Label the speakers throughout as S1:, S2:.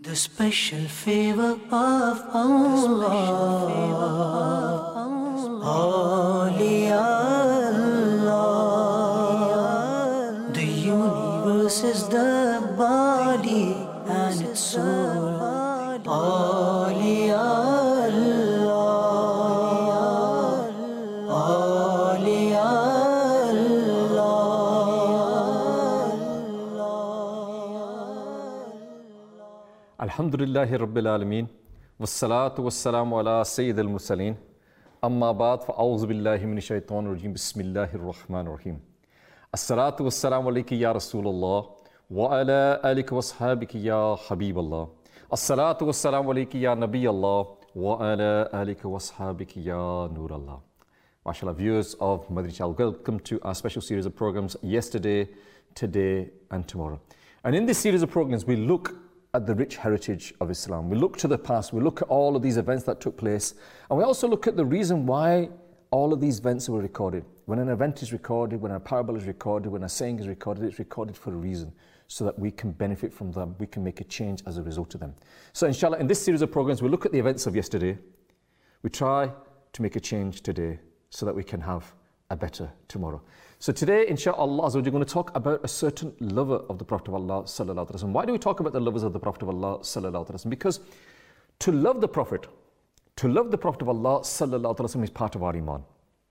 S1: The special favor of Allah. Awliya Allah. The universe is the body and its soul. Awliya Allah. Awliya
S2: Alhamdulillahi Rabbil Alameen. Wassalatu wassalamu ala Sayyid al-Mursaleen. Amma ba'd, fa'awzu billahi min shaitan rajim. Bismillahir Rahmanir Rahim. As-salatu wassalamu alayki ya Rasulullah. Wa ala alika wa ashabiki ya Habiballah. As-salatu wassalamu alayki ya Nabi Allah. Wa ala alika wa ashabiki ya Nur Allah. MashaAllah, viewers of Madri Channel, welcome to our special series of programs, Yesterday, Today and Tomorrow. And in this series of programs, we look at the rich heritage of Islam. We look to the past, we look at all of these events that took place, and we also look at the reason why all of these events were recorded. When an event is recorded, when a parable is recorded, when a saying is recorded, it's recorded for a reason, so that we can benefit from them, we can make a change as a result of them. So inshallah, in this series of programs, we look at the events of yesterday, we try to make a change today, so that we can have a better tomorrow. So today, inshallah, we're going to talk about a certain lover of the Prophet of Allah sallallahu alaihi wasallam. Why do we talk about the lovers of the Prophet of Allah sallallahu alaihi wasallam? Because to love the Prophet of Allah sallallahu alaihi wasallam is part of our iman.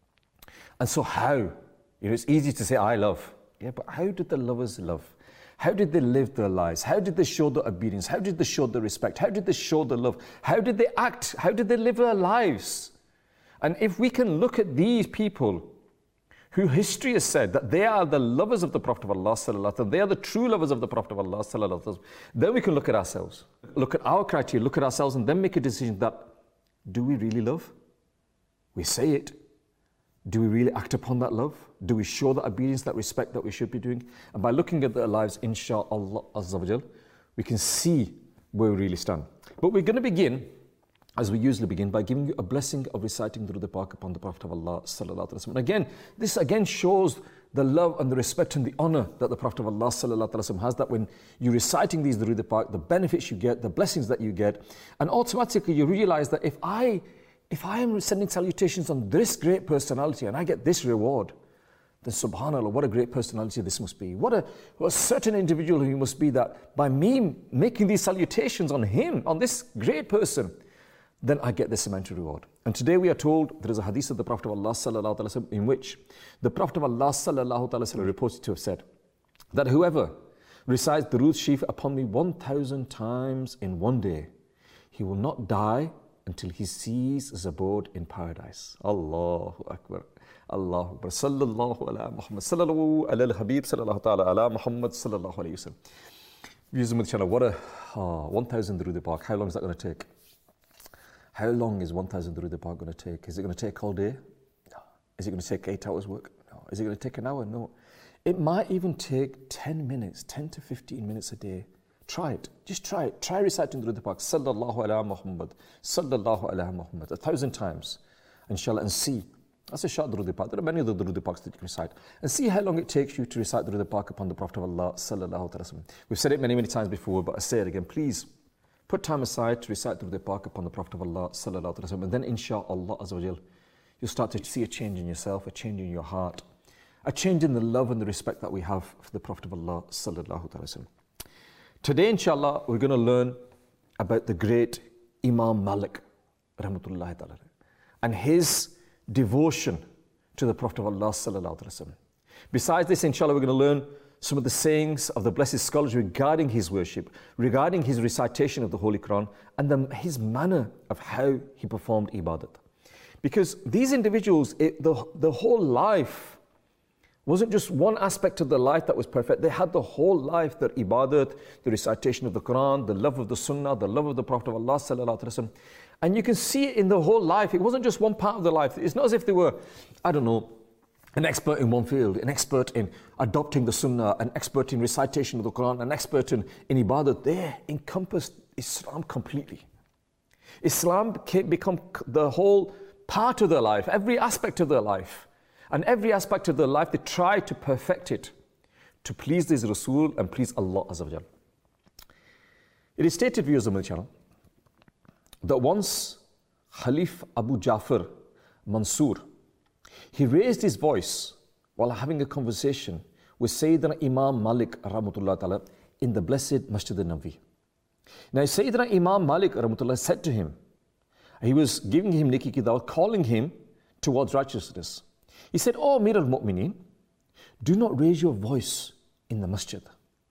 S2: And so how? It's easy to say, I love. Yeah, but how did the lovers love? How did they live their lives? How did they show the obedience? How did they show the respect? How did they show the love? How did they act? How did they live their lives? And if we can look at these people who history has said that they are the lovers of the Prophet of Allah sallallahu alaihi wasallam, they are the true lovers of the Prophet of Allah sallallahu alaihi wasallam, then we can look at ourselves, look at our criteria, look at ourselves, and then make a decision that, do we really love? We say it. Do we really act upon that love? Do we show that obedience, that respect that we should be doing? And by looking at their lives, inshallah azza wa jal, we can see where we really stand. But we're going to begin, as we usually begin, by giving you a blessing of reciting Durood Pak upon the Prophet of Allah sallallahu alaihi wasallam. And again, this again shows the love and the respect and the honor that the Prophet of Allah sallallahu alaihi wasallam has, that when you're reciting these Durood Pak, the benefits you get, the blessings that you get, and automatically you realize that if I am sending salutations on this great personality and I get this reward, then subhanAllah, what a great personality this must be. What a certain individual he must be, that by me making these salutations on him, on this great person, then I get this immense reward. And today we are told there is a hadith of the Prophet of Allah sallallahu alaihi wasallam in which the Prophet of Allah sallallahu alaihi wasallam reported to have said that whoever recites Durood Sharif upon me 1,000 times in one day, he will not die until he sees his abode in paradise. Allahu Akbar. Allahu Akbar. Sallallahu ala Muhammad. Sallallahu ala al-Habib. Sallallahu ta'ala ala Muhammad. Sallallahu alayhi wa sallam. Viewers of the channel, what a 1,000 Durood Pak. How long is that going to take? How long is 1,000 Durood Pak going to take? Is it going to take all day? No. Is it going to take 8 hours work? No. Is it going to take an hour? No. It might even take 10 minutes, 10 to 15 minutes a day. Try it. Just try it. Try reciting Durood Pak. Sallallahu ala Muhammad. Sallallahu ala Muhammad. 1,000 times. Inshallah, and see. That's a short Durood Pak. There are many other Durood Paks that you can recite. And see how long it takes you to recite Durood Pak upon the Prophet of Allah sallallahu alaihi wasallam. We've said it many, many times before, but I say it again. Please put time aside to recite Durood Pak upon the Prophet of Allah sallallahu alaihi wasallam, and then inshallah azza wa jal, you'll start to see a change in yourself, a change in your heart, a change in the love and the respect that we have for the Prophet of Allah sallallahu alaihi wasallam. Today, inshallah, we're going to learn about the great Imam Malik rahmatullahi ta'ala and his devotion to the Prophet of Allah sallallahu alaihi wasallam. Besides this, inshallah, we're going to learn some of the sayings of the blessed scholars regarding his worship, regarding his recitation of the Holy Quran, and his manner of how he performed ibadat. Because these individuals, the whole life wasn't just one aspect of their life that was perfect. They had the whole life, their ibadat, the recitation of the Quran, the love of the Sunnah, the love of the Prophet of Allah sallallahu alaihi wasallam. And you can see it in the whole life. It wasn't just one part of their life. It's not as if they were, I don't know, an expert in one field, an expert in adopting the Sunnah, an expert in recitation of the Quran, an expert in ibadat. They encompassed Islam completely. Islam become the whole part of their life, every aspect of their life. And every aspect of their life, they try to perfect it to please this Rasul and please Allah Azza wa Jal. It is stated, viewers of my channel, that once Khalif Abu Ja'far Mansur, he raised his voice while having a conversation with Sayyidina Imam Malik rahmatullah ta'ala in the blessed Masjid al-Nabi. Now Sayyidina Imam Malik rahmatullah said to him, he was giving him Niki Kidaw, calling him towards righteousness. He said, "Oh Amir al-Mu'mineen, do not raise your voice in the masjid.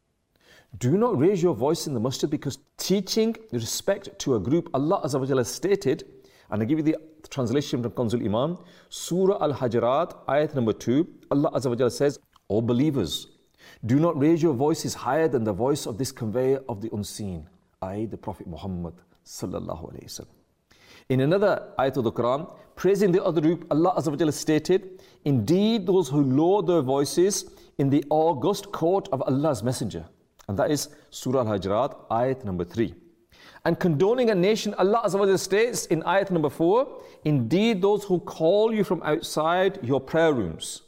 S2: Do not raise your voice in the masjid, because teaching respect to a group, Allah Azza wa Jalla stated," and I give you the translation from Kanzul Iman, Surah Al-Hajarat, ayat number 2, Allah Azza wa Jalla says, "O believers, do not raise your voices higher than the voice of this conveyor of the unseen," i.e. the Prophet Muhammad sallallahu alayhi wasallam. In another ayat of the Quran, praising the other group, Allah Azza wa Jalla stated, "Indeed, those who lower their voices in the august court of Allah's Messenger." And that is Surah Al-Hajarat, ayat number 3. And condoning a nation, Allah Azza wa Jalla states in ayat number 4, "Indeed, those who call you from outside your prayer rooms."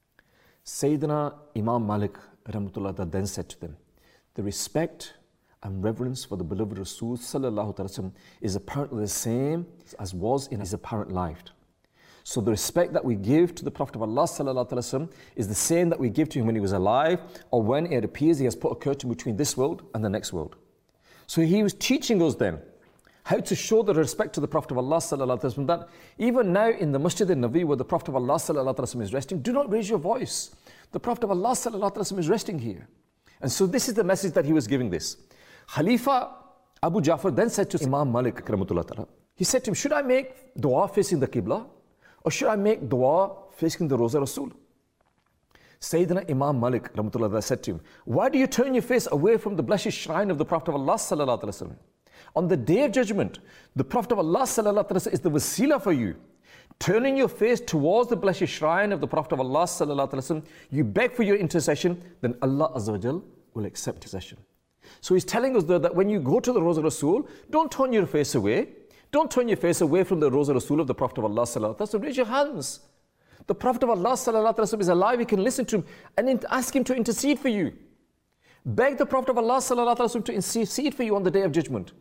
S2: Sayyidina Imam Malik rahmatullah then said to them, the respect and reverence for the beloved Rasul sallallahu alaihi wasallam is apparently the same as was in his apparent life. So the respect that we give to the Prophet of Allah sallallahu alaihi wasallam is the same that we give to him when he was alive, or when it appears he has put a curtain between this world and the next world. So he was teaching us then how to show the respect to the Prophet of Allah sallallahu alaihi wasallam, that even now in the Masjid al-Nabi where the Prophet of Allah sallallahu alaihi wasallam is resting, do not raise your voice. The Prophet of Allah sallallahu alaihi wasallam is resting here. And so this is the message that he was giving this. Khalifa Abu Ja'far then said to Imam Malik rahmatullah ta'ala, he said to him, "Should I make dua facing the Qibla, or should I make dua facing the Roza Rasul?" Sayyidina Imam Malik rahmatullah ta'ala said to him, "Why do you turn your face away from the blessed shrine of the Prophet of Allah sallallahu alaihi wasallam? On the day of judgment, the Prophet of Allah sallallahu alaihi wasallam is the wasila for you. Turning your face towards the blessed shrine of the Prophet of Allah sallallahu alaihi wasallam, you beg for your intercession, then Allah Azza wa Jal will accept intercession." So he's telling us that when you go to the Roza Rasul, don't turn your face away. Don't turn your face away from the Roza Rasul of the Prophet of Allah sallallahu alaihi wasallam. Raise your hands. The Prophet of Allah sallallahu alaihi wasallam is alive. You can listen to him and ask him to intercede for you. Beg the Prophet of Allah sallallahu alaihi wasallam to intercede for you on the day of judgment.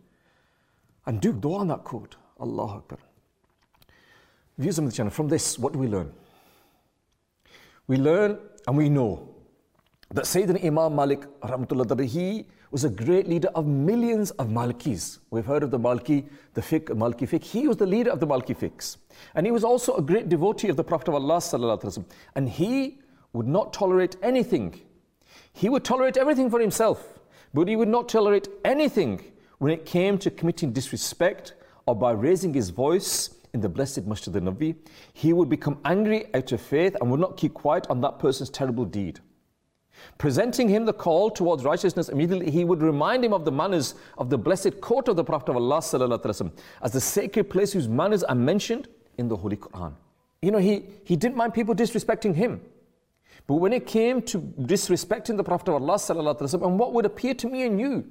S2: And do dua on that quote. Allahu Akbar. Views on the channel. From this, what do we learn? We learn and we know that Sayyidina Imam Malik rahmatullah, he was a great leader of millions of Malikis. We've heard of the Maliki, the fiqh, Maliki fiqh. He was the leader of the Maliki fiqhs. And he was also a great devotee of the Prophet of Allah sallallahu alaihi wasallam. And he would not tolerate anything. He would tolerate everything for himself, but he would not tolerate anything when it came to committing disrespect or by raising his voice in the blessed Masjid al-Nabi. He would become angry out of faith and would not keep quiet on that person's terrible deed. Presenting him the call towards righteousness, immediately he would remind him of the manners of the blessed court of the Prophet of Allah sallallahu alaihi wasallam, as the sacred place whose manners are mentioned in the Holy Quran. You know, he didn't mind people disrespecting him. But when it came to disrespecting the Prophet of Allah sallallahu alaihi wasallam, and what would appear to me and you,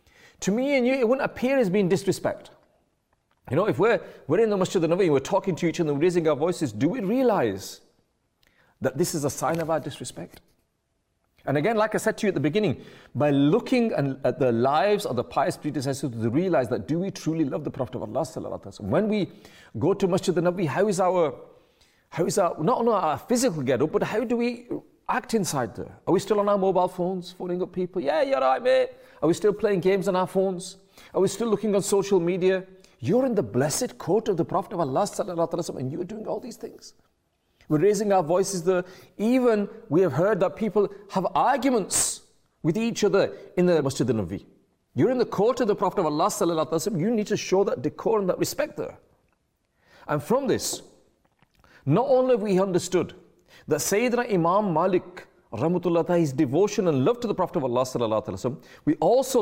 S2: it wouldn't appear as being disrespect. You know, if we're in the Masjid al-Nabi and we're talking to each other and raising our voices, do we realize that this is a sign of our disrespect? And again, like I said to you at the beginning, by looking at the lives of the pious predecessors, to realize that do we truly love the Prophet of Allah sallallahu alaihi wasallam? When we go to Masjid al-Nabi, how is our not only our physical get-up, but how do we act inside there? Are we still on our mobile phones, phoning up people? Yeah, you're right, mate. Are we still playing games on our phones? Are we still looking on social media? You're in the blessed court of the Prophet of Allah sallallahu alaihi wasallam, and you're doing all these things. We're raising our voices there. Even we have heard that people have arguments with each other in the Masjid al-Nabi. You're in the court of the Prophet of Allah sallallahu alaihi wasallam. You need to show that decorum, that respect there. And from this, not only have we understood that Sayyidina Imam Malik rahmatullah, his devotion and love to the Prophet of Allah sallallahu alaihi wasallam, we also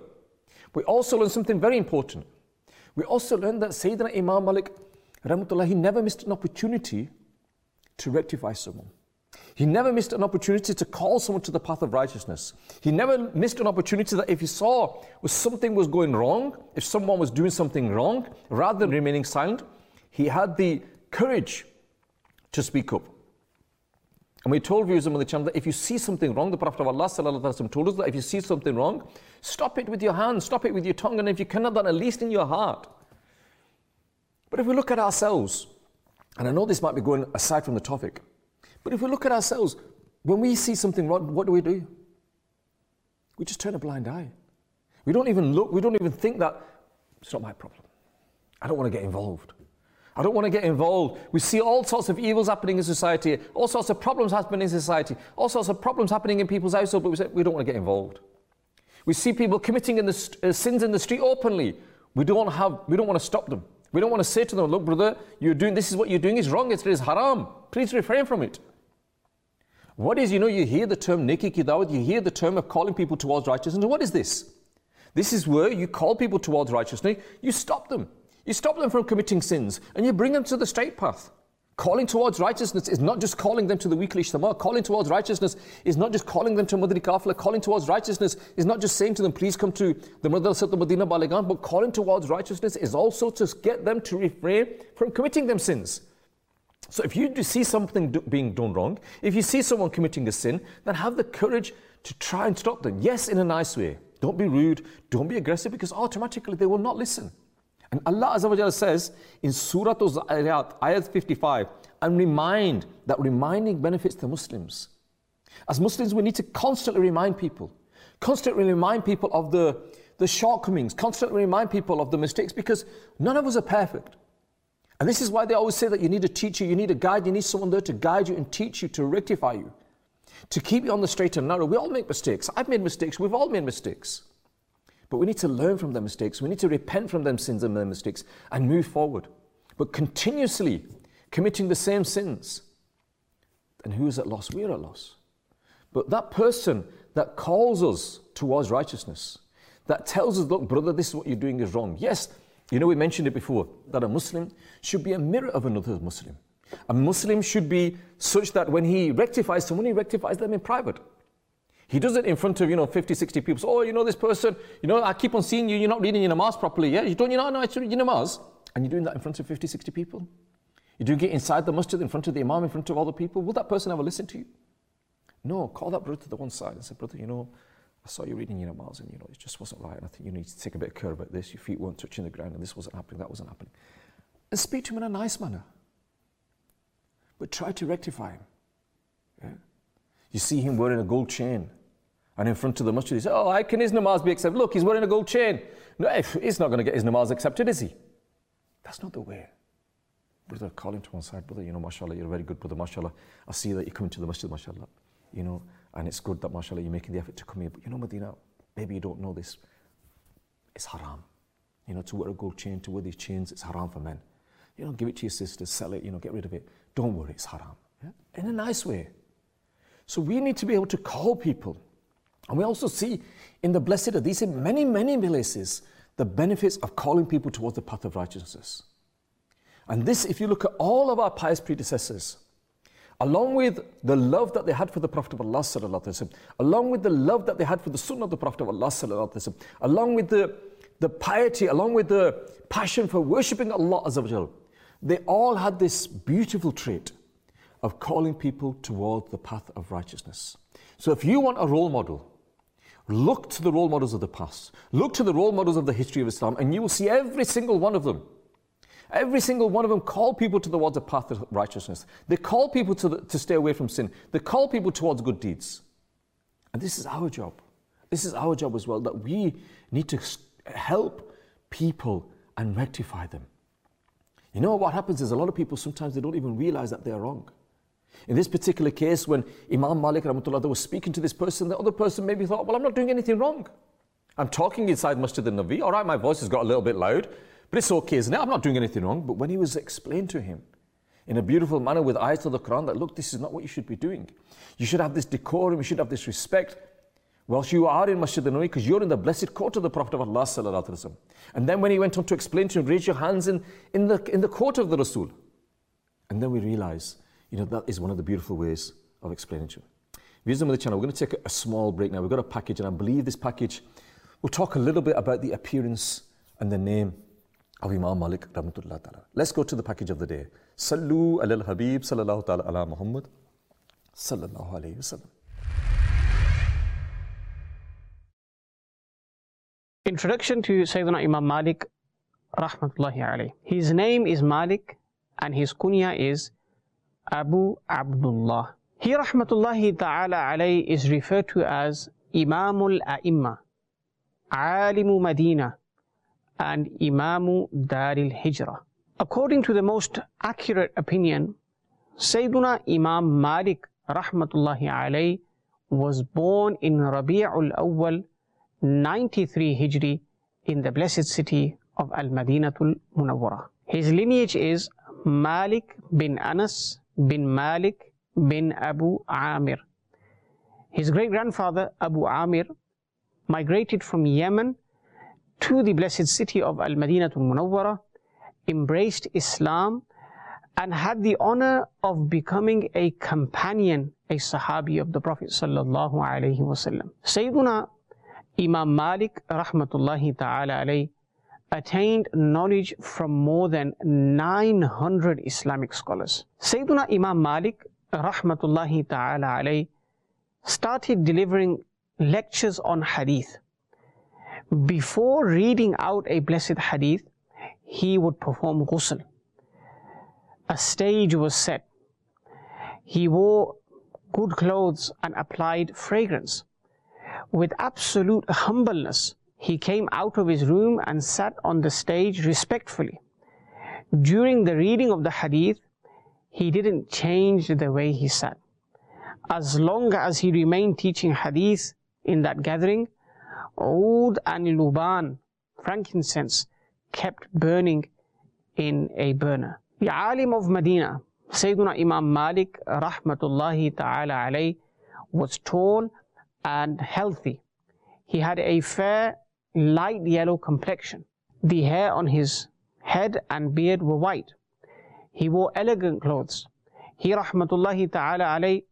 S2: learn something very important. We also learn that Sayyidina Imam Malik rahmatullah, he never missed an opportunity to rectify someone. He never missed an opportunity to call someone to the path of righteousness. He never missed an opportunity that if he saw something was going wrong, if someone was doing something wrong, rather than remaining silent, he had the courage to speak up. And we told viewers on the channel that if you see something wrong, the Prophet of Allah sallallahu alaihi wasallam told us that if you see something wrong, stop it with your hands, stop it with your tongue, and if you cannot, then at least in your heart. But if we look at ourselves, and I know this might be going aside from the topic, but if we look at ourselves, when we see something wrong, what do? We just turn a blind eye. We don't even look, we don't even think that it's not my problem. I don't want to get involved. I don't want to get involved. We see all sorts of evils happening in society, all sorts of problems happening in society, all sorts of problems happening in people's households, but we say we don't want to get involved. We see people committing sins in the street openly. We don't want to stop them. We don't want to say to them, look brother, this is what you're doing is wrong, it is haram. Please refrain from it. What is, you hear the term neki ki dawat, you hear the term of calling people towards righteousness. What is this? This is where you call people towards righteousness, you stop them. You stop them from committing sins and you bring them to the straight path. Calling towards righteousness is not just calling them to the weekly ijtima. Calling towards righteousness is not just calling them to Madri Kafila. Calling towards righteousness is not just saying to them, please come to the Madrasat al-Madina Baligan, but calling towards righteousness is also to get them to refrain from committing them sins. So if you see something being done wrong, if you see someone committing a sin, then have the courage to try and stop them. Yes, in a nice way. Don't be rude, don't be aggressive, because automatically they will not listen. And Allah Azza wa Jalla says in Surah Al-Zariyat, ayat 55, and reminding benefits the Muslims. As Muslims, we need to constantly remind people of the shortcomings, constantly remind people of the mistakes, because none of us are perfect. And this is why they always say that you need a teacher, you need a guide, you need someone there to guide you and teach you, to rectify you, to keep you on the straight and narrow. We all make mistakes. I've made mistakes. We've all made mistakes. But we need to learn from their mistakes. We need to repent from them sins and their mistakes and move forward. But continuously committing the same sins, then who is at loss? We are at loss. But that person that calls us towards righteousness, that tells us, look, brother, this is what you're doing is wrong. Yes, we mentioned it before, that a Muslim should be a mirror of another Muslim. A Muslim should be such that when he rectifies someone, he rectifies them in private. He does it in front of, 50, 60 people. So, this person, I keep on seeing you, you're not reading your namaz properly. Yeah, you don't, no, it's your namaz. And you're doing that in front of 50, 60 people. You're doing it inside the masjid, in front of the imam, in front of other people. Will that person ever listen to you? No, call that brother to the one side and say, brother, I saw you reading your namaz and, it just wasn't right. And I think you need to take a bit of care about this. Your feet weren't touching the ground and this wasn't happening, that wasn't happening. And speak to him in a nice manner. But try to rectify him. Yeah? You see him wearing a gold chain, and in front of the masjid, he says, how can his namaz be accepted? Look, he's wearing a gold chain. No, he's not going to get his namaz accepted, is he? That's not the way. Brother, call him to one side. Brother, mashallah, you're a very good brother, mashallah. I see that you're coming to the masjid, mashallah. And it's good that, mashallah, you're making the effort to come here. But Medina, maybe you don't know this. It's haram. To wear a gold chain, to wear these chains, it's haram for men. Give it to your sisters, sell it, get rid of it. Don't worry, it's haram. Yeah? In a nice way. So we need to be able to call people. And we also see in the Blessed Hadith, in many, many places, the benefits of calling people towards the path of righteousness. And this, if you look at all of our pious predecessors, along with the love that they had for the Prophet of Allah sallallahu alaihi wasallam, along with the love that they had for the Sunnah of the Prophet of Allah sallallahu alaihi wasallam, along with the piety, along with the passion for worshipping Allah Azza wa Jalla, they all had this beautiful trait of calling people towards the path of righteousness. So if you want a role model, look to the role models of the past. Look to the role models of the history of Islam, and you will see every single one of them. Every single one of them call people towards the path of righteousness. They call people to stay away from sin. They call people towards good deeds. And this is our job. This is our job as well, that we need to help people and rectify them. What happens is a lot of people, sometimes they don't even realize that they are wrong. In this particular case, when Imam Malik Rahmatullah was speaking to this person, the other person maybe thought, well, I'm not doing anything wrong. I'm talking inside Masjid al-Nabi. All right, my voice has got a little bit loud, but it's okay, isn't it? I'm not doing anything wrong. But when he was explained to him in a beautiful manner with ayats of the Quran that, look, this is not what you should be doing. You should have this decorum, you should have this respect whilst you are in Masjid al-Nabi, because you're in the blessed court of the Prophet of Allah sallallahu alaihi wasallam. And then when he went on to explain to him, raise your hands in the court of the Rasul. And then we realize, that is one of the beautiful ways of explaining to him. Viewers of the channel, we're going to take a small break now. We've got a package, and I believe this package will talk a little bit about the appearance and the name of Imam Malik Rahmatullah Ta'ala. Let's go to the package of the day. Sallu ala al-Habib sallallahu ta'ala ala Muhammad. Sallallahu alayhi wasallam.
S3: Introduction to Sayyidina Imam Malik rahmatullahi alayhi. His name is Malik and his kunya is Abu Abdullah. He rahmatullahi ta'ala alayhi is referred to as Imamul A'imma, Alimu Medina, and Imamu Daril Hijrah. According to the most accurate opinion, Sayyiduna Imam Malik rahmatullahi alayhi was born in Rabi'ul Awwal 93 Hijri in the blessed city of Al-Madinatul Munawwara. His lineage is Malik bin Anas bin Malik bin Abu Amir. His great-grandfather Abu Amir migrated from Yemen to the blessed city of Al-Madinatul Munawwara, embraced Islam, and had the honor of becoming a companion, a Sahabi of the Prophet sallallahu alaihi wasallam. Sayyiduna Imam Malik rahmatullahi ta'ala alayhi attained knowledge from more than 900 Islamic scholars. Sayyiduna Imam Malik rahmatullahi ta'ala alayhi started delivering lectures on hadith. Before reading out a blessed hadith, he would perform ghusl. A stage was set. He wore good clothes and applied fragrance. With absolute humbleness, he came out of his room and sat on the stage respectfully. During the reading of the hadith, he didn't change the way he sat. As long as he remained teaching hadith in that gathering, oud and luban, frankincense, kept burning in a burner. The alim of Medina, Sayyiduna Imam Malik rahmatullahi ta'ala alayhi, was tall and healthy. He had a fair, light yellow complexion. The hair on his head and beard were white. He wore elegant clothes. He rahmatullahi ta'ala alayhi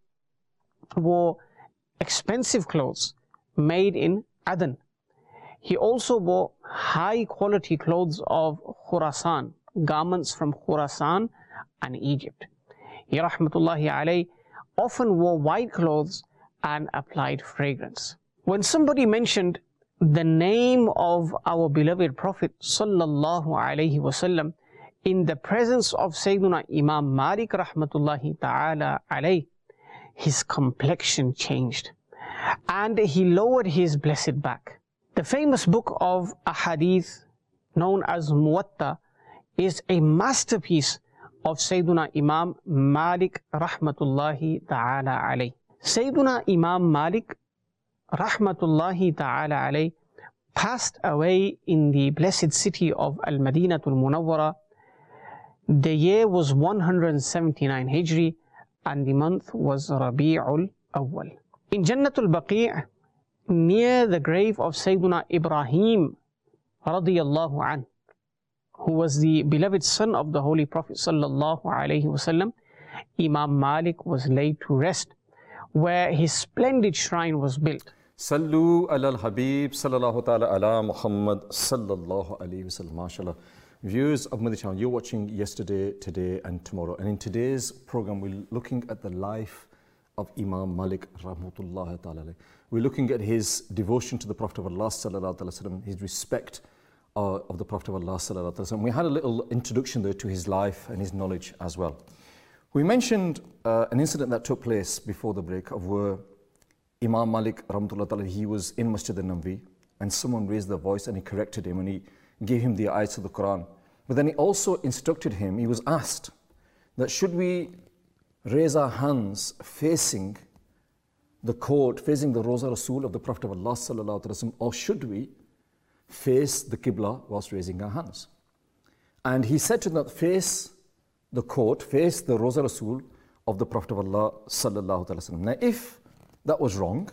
S3: wore expensive clothes made in Aden. He also wore high quality clothes of Khurasan, garments from Khurasan and Egypt. He rahmatullahi alayhi often wore white clothes and applied fragrance. When somebody mentioned the name of our beloved Prophet sallallahu alaihi wasallam in the presence of Sayyiduna Imam Malik rahmatullahi ta'ala alayhi, his complexion changed and he lowered his blessed back. The famous book of Ahadith known as Muwatta is a masterpiece of Sayyiduna Imam Malik rahmatullahi ta'ala alayhi. Sayyiduna Imam Malik rahmatullahi ta'ala alayhi passed away in the blessed city of Al-Madinatul Munawwara. The year was 179 Hijri and the month was Rabi'ul Awwal. In Jannatul Baqi', near the grave of Sayyiduna Ibrahim radiyallahu anhu, who was the beloved son of the Holy Prophet sallallahu alaihi wasallam, Imam Malik was laid to rest, where his splendid shrine was built.
S2: Sallu ala al-Habib sallallahu ta'ala ala Muhammad sallallahu alayhi wasallam. MashaAllah. Viewers of Madani Channel, you're watching Yesterday, Today and Tomorrow. And in today's program, we're looking at the life of Imam Malik rahmatullahi ta'ala. We're looking at his devotion to the Prophet of Allah sallallahu alayhi wasallam, his respect of the Prophet of Allah sallallahu alayhi wasallam. We had a little introduction there to his life and his knowledge as well. We mentioned an incident that took place before the break of where Imam Malik rahmatullahi ta'ala, he was in Masjid al-Nabawi and someone raised their voice and he corrected him and he gave him the ayats of the Quran. But then he also instructed him, he was asked that should we raise our hands facing the court, facing the Roza Rasul of the Prophet of Allah sallallahu alaihi wasallam, or should we face the Qibla whilst raising our hands? And he said to them, face the court, face the Roza Rasul of the Prophet of Allah sallallahu alaihi wasallam. Now if that was wrong,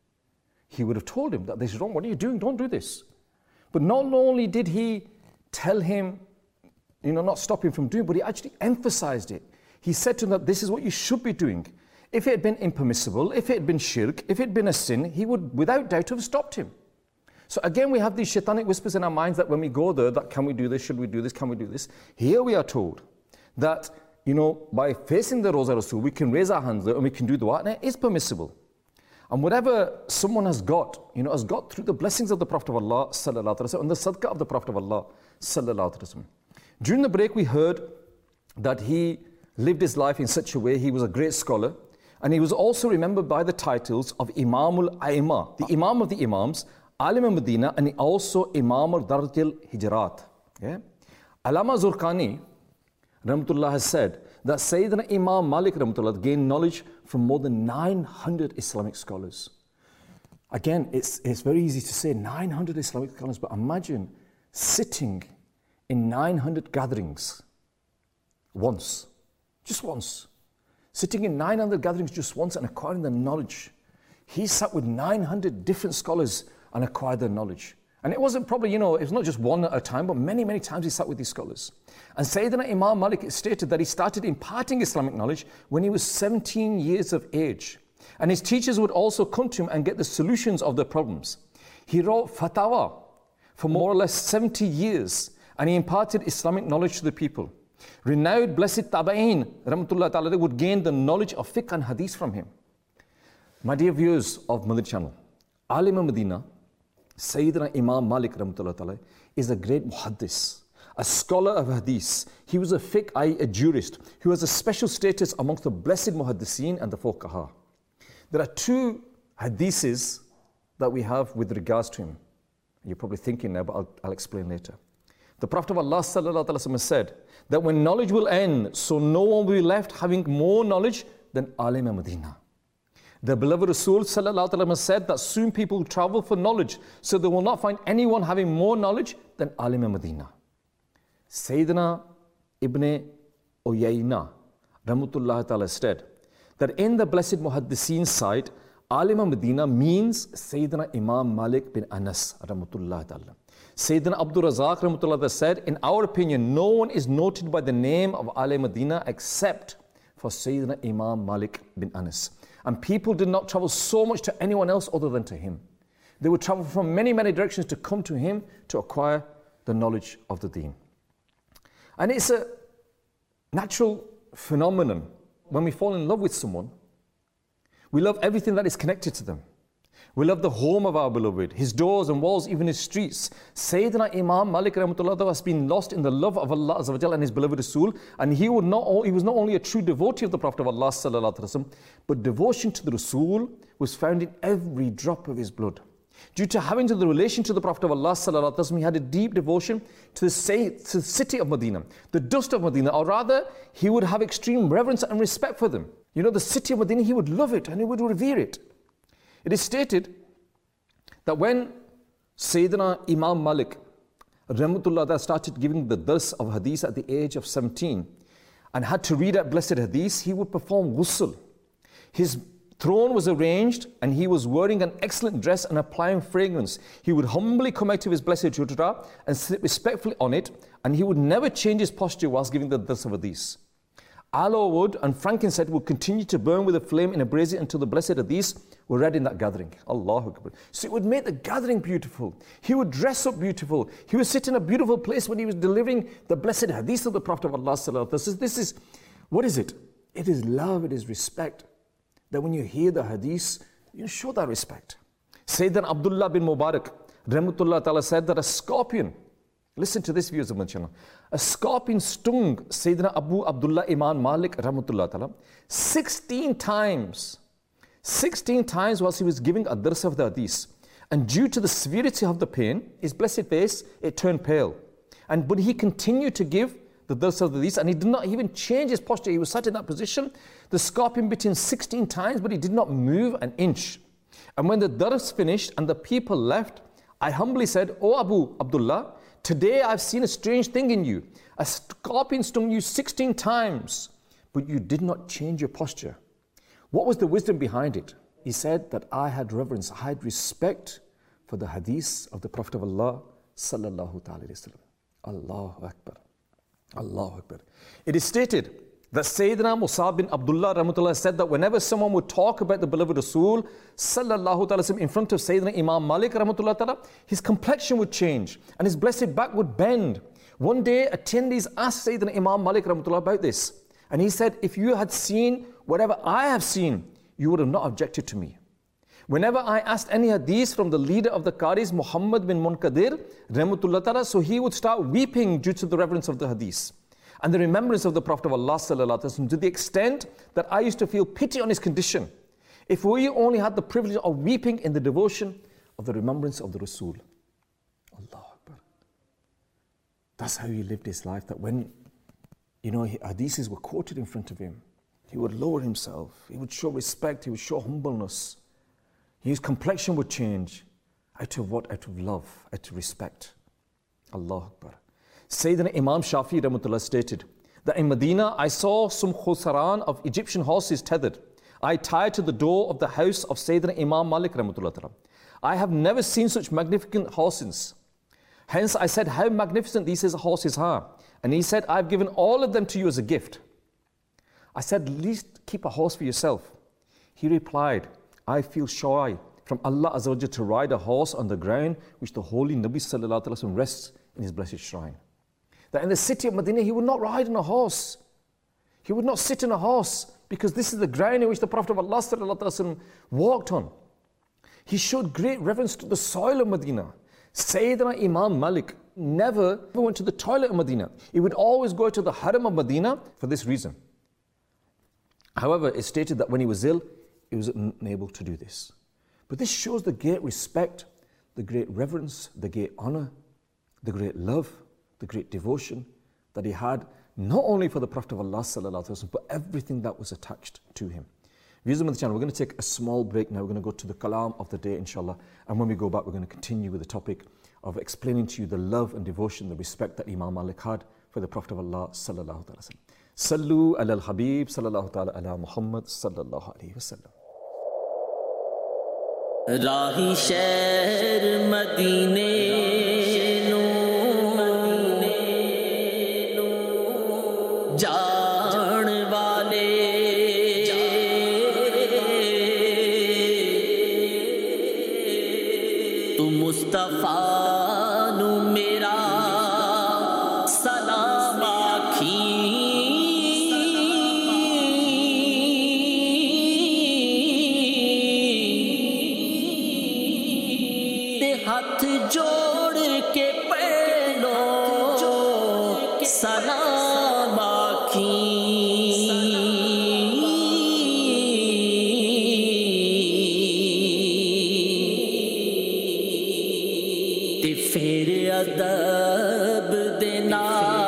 S2: he would have told him that this is wrong. What are you doing? Don't do this. But not only did he tell him, not stop him from doing, but he actually emphasized it. He said to him that this is what you should be doing. If it had been impermissible, if it had been shirk, if it had been a sin, he would without doubt have stopped him. So again, we have these shaitanic whispers in our minds that when we go there, that can we do this, should we do this, can we do this? Here we are told that by facing the Roza Rasul, we can raise our hands there and we can do dua, and it is permissible. And whatever someone has got, has got through the blessings of the Prophet of Allah sallallahu alaihi wasallam and the sadaqah of the Prophet of Allah sallallahu alaihi wasallam. During the break, we heard that he lived his life in such a way. He was a great scholar, and he was also remembered by the titles of Imamul Aima, the Imam of the Imams, Alim al-Madina, and also Imam al-Darj al-Hijrat. Yeah? Allama Zurqani Rahmatullah has said that Sayyidina Imam Malik Rahmatullah gained knowledge from more than 900 Islamic scholars. Again, it's very easy to say 900 Islamic scholars, but imagine sitting in 900 gatherings just once. Sitting in 900 gatherings just once and acquiring the knowledge. He sat with 900 different scholars and acquired their knowledge. And it wasn't probably, it was not just one at a time, but many, many times he sat with these scholars. And Sayyidina Imam Malik stated that he started imparting Islamic knowledge when he was 17 years of age. And his teachers would also come to him and get the solutions of their problems. He wrote fatwa for more or less 70 years, and he imparted Islamic knowledge to the people. Renowned blessed Tabaeen, Rahmatullah Ta'ala, would gain the knowledge of fiqh and hadith from him. My dear viewers of Madani Channel, Alim al-Madina, Sayyidina Imam Malik Rahmatullah Ta'ala, is a great muhaddis, a scholar of hadith. He was a fiqh, a jurist, who has a special status amongst the blessed muhaddiseen and the fuqaha. There are two hadiths that we have with regards to him. You're probably thinking now, but I'll explain later. The Prophet of Allah sallallahu alaihi wasallam said that when knowledge will end, so no one will be left having more knowledge than Alim al-Madina. The beloved Rasul sallallahu alaihi wasallam said that soon people will travel for knowledge, so they will not find anyone having more knowledge than Alim al-Madina. Sayyidina Ibn Uyayna Rahmatullah Ta'ala said that in the blessed muhaddiseen side, Alim al-Madina means Sayyidina Imam Malik bin Anas Rahmatullah Ta'ala. Sayyidina Abdul Razak Rahmatullah said, in our opinion, no one is noted by the name of Alim al-Madina except for Sayyidina Imam Malik bin Anas. And people did not travel so much to anyone else other than to him. They would travel from many, many directions to come to him to acquire the knowledge of the deen. And it's a natural phenomenon when we fall in love with someone. We love everything that is connected to them. We love the home of our beloved, his doors and walls, even his streets. Sayyidina Imam Malik Rahmatullah has been lost in the love of Allah Azza wa Jalla and his beloved Rasul, and he was not only a true devotee of the Prophet of Allah Sallallahu Alaihi Wasallam, but devotion to the Rasul was found in every drop of his blood. Due to having the relation to the Prophet of Allah Sallallahu Alaihi Wasallam, he had a deep devotion to the city of Medina, the dust of Medina, or rather, he would have extreme reverence and respect for them. The city of Medina, he would love it and he would revere it. It is stated that when Sayyidina Imam Malik Rahmatullah started giving the dars of hadith at the age of 17 and had to read out blessed hadith, he would perform ghusl. His throne was arranged and he was wearing an excellent dress and applying fragrance. He would humbly come out of his blessed judra and sit respectfully on it, and he would never change his posture whilst giving the dars of hadith. Aloe wood and frankincense would continue to burn with a flame in a brazier until the blessed hadith were read in that gathering. Allahu Akbar. So it would make the gathering beautiful. He would dress up beautiful. He would sit in a beautiful place when he was delivering the blessed hadith of the Prophet of Allah Sallallahu Alaihi Wasallam. This is, what is it? It is love, it is respect. That when you hear the hadith, you show that respect. Sayyidina Abdullah bin Mubarak Rahmatullah Ta'ala said that a scorpion, listen to this, viewers of my channel. A scorpion stung Sayyidina Abu Abdullah Imam Malik Rahmatullah Ta'ala 16 times. 16 times whilst he was giving a dars of the hadith. And due to the severity of the pain, his blessed face, it turned pale. But he continued to give the dars of the hadith, and he did not even change his posture. He was sat in that position. The scorpion bit him 16 times, but he did not move an inch. And when the dars finished and the people left, I humbly said, "O Abu Abdullah, today I've seen a strange thing in you. A scorpion stung you 16 times, but you did not change your posture. What was the wisdom behind it?" He said that I had reverence, I had respect for the hadith of the Prophet of Allah Sallallahu Alaihi Wasallam. Allahu Akbar. Allahu Akbar. It is stated that Sayyidina Musab bin Abdullah Rahmatullah said that whenever someone would talk about the beloved Rasul Sallallahu Alaihi Wasallam in front of Sayyidina Imam Malik Rahmatullah, his complexion would change and his blessed back would bend. One day, attendees asked Sayyidina Imam Malik Rahmatullah about this. And he said, if you had seen whatever I have seen, you would have not objected to me. Whenever I asked any hadith from the leader of the Qadis, Muhammad bin Munkadir, Rahmatullah Ta'ala, so he would start weeping due to the reverence of the hadith and the remembrance of the Prophet of Allah Sallallahu Alaihi Wasallam, to the extent that I used to feel pity on his condition. If we only had the privilege of weeping in the devotion of the remembrance of the Rasul. Allahu Akbar. That's how he lived his life, that when, hadiths were quoted in front of him, he would lower himself, he would show respect, he would show humbleness. His complexion would change. Out of what? Out of love, out of respect. Allahu Akbar. Sayyidina Imam Shafi Rahmatullah stated that in Medina, I saw some khusaran of Egyptian horses tethered. I tied to the door of the house of Sayyidina Imam Malik Rahmatullah. I have never seen such magnificent horses. Hence I said, how magnificent these horses are. And he said, I've given all of them to you as a gift. I said, at least keep a horse for yourself. He replied, I feel shy from Allah Azza wa Jalla to ride a horse on the ground which the holy Nabi Sallallahu Alaihi Wasallam rests in his blessed shrine. That in the city of Medina, he would not ride on a horse. He would not sit on a horse, because this is the ground in which the Prophet of Allah Sallallahu Alaihi Wasallam walked on. He showed great reverence to the soil of Medina. Sayyidina Imam Malik never went to the toilet of Medina. He would always go to the Haram of Medina for this reason. However, it's stated that when he was ill, he was unable to do this. But this shows the great respect, the great reverence, the great honor, the great love, the great devotion that he had, not only for the Prophet of Allah Sallallahu Alaihi Wasallam, but everything that was attached to him. Viewers of the channel, we're going to take a small break now. We're going to go to the kalam of the day, inshallah. And when we go back, we're going to continue with the topic of explaining to you the love and devotion, the respect that Imam Malik had for the Prophet of Allah Sallallahu Alaihi Wasallam. Sallu ala al-Habib Sallallahu Ta'ala ala Muhammad Sallallahu Alaihi Wasallam.
S1: راہی شہر مدینے جان والے تو مصطفیٰ نو میرا سلام آکھی ہاتھ جوڑ کے پہلو سلام آکھی تے پھر ادب دے نال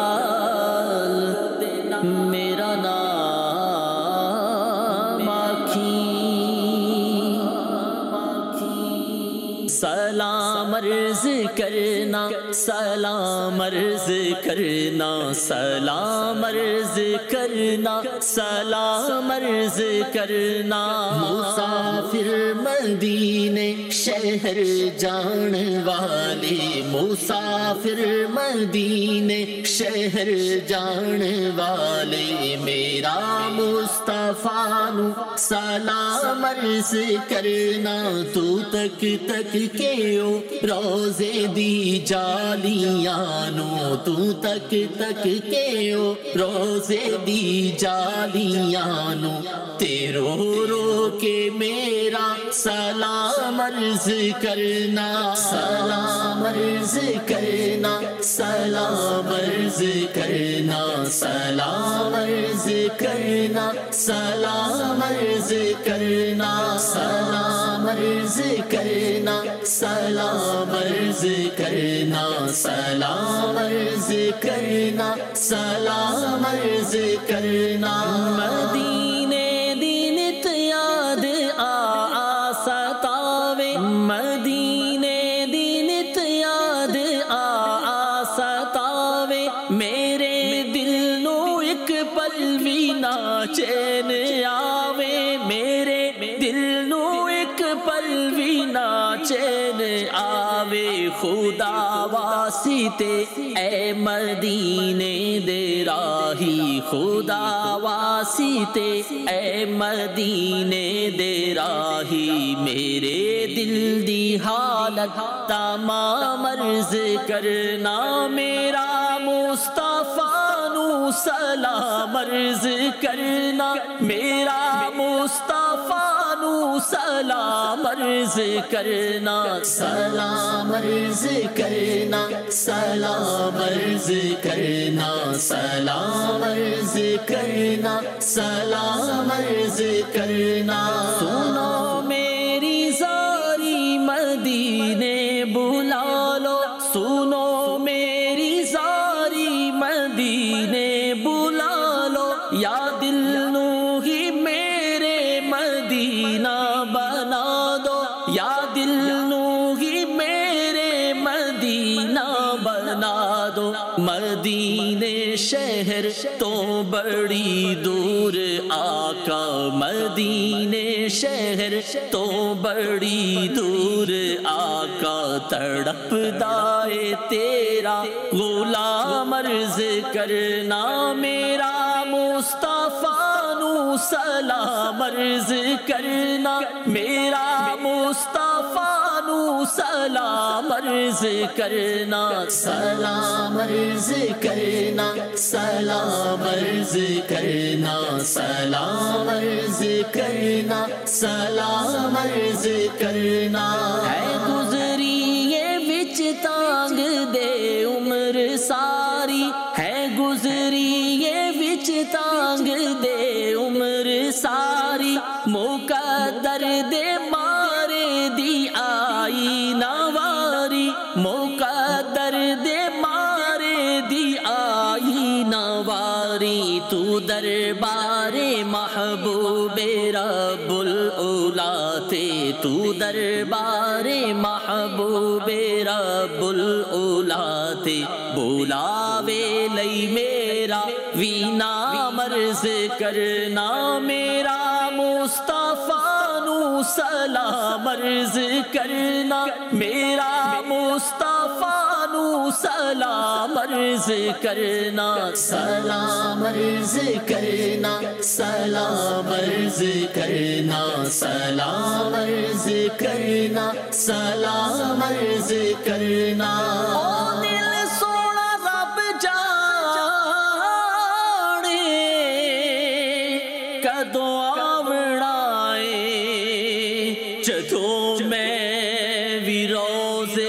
S1: میرا نام آکھی سلام عرض کرنا سلام عرض کرنا سلام عرض کرنا سلام عرض کرنا مسافر مدینے شہر جان والے مسافر مدینے شہر جان والے میرا مصطفیٰ نو سلام عرض کرنا تو تک تک کے او روزے دی جالیاں نو تو تک تک کے او روزے دی جالیاں نو تے رو رو کے میرا سلام عرض کرنا سلام عرض کرنا سلام عرض کرنا سلام عرض کرنا سلام عرض کرنا سلام عرض کرنا سلام عرض کرنا سلام عرض کرنا سلام عرض کرنا مدینے دی نت یاد آ ستاوے مدینے دی نت یاد آ ستاوے میرے دل نو ایک پل بھی نہ چین آوے میرے دل نو ایک پل بھی نہ چین آوے خدا واسطے اے مدینے دے راہی خدا واسطے اے مدینے دے راہی میرے دل دی حالت تمام عرض کرنا میرا مصطفیٰ نو سلام عرض کرنا میرا مصطفیٰ نو سلام عرض کرنا سلام عرض کرنا سلام عرض کرنا سلام عرض کرنا سلام عرض کرنا سنو میری زاری مدینے بلا لو سنو میری زاری مدینے بلا لو یا دل نو ہی میرے مدینہ بنا دو یا دل نو ہی میرے مدینہ بنا دو مدینے شہر تو بڑی دور آقا مدینے شہر تو بڑی دور آقا تڑپ دائے تیرا غلام عرض کرنا میرا مصطفیٰ نو سلام عرض کرنا میرا مصطفیٰ نو سلام عرض کرنا سلام عرض کرنا سلام عرض کرنا سلام عرض کرنا سلام عرض کرنا ہے گزری یہ وچ تانگ دے عمر ساری ہے گزری یہ وچ تانگ دے عمر ساری مقدر دے مارے دی آئی نواری مقدر دے مارے دی آئی نواری تو دربار محبوب رب العلا تے تو دربار محبوب رب العلا تے بلاوے لئی میرا وی نام عرض کرنا میرا مصطفیٰ نو سلام عرض کرنا میرا مصطفیٰ نو سلام عرض کرنا سلام عرض کرنا سلام عرض کرنا سلام عرض کرنا سلام عرض کرنا او دل سونا رب جانے کدوں آونا ہے جدوں میں بھی روزے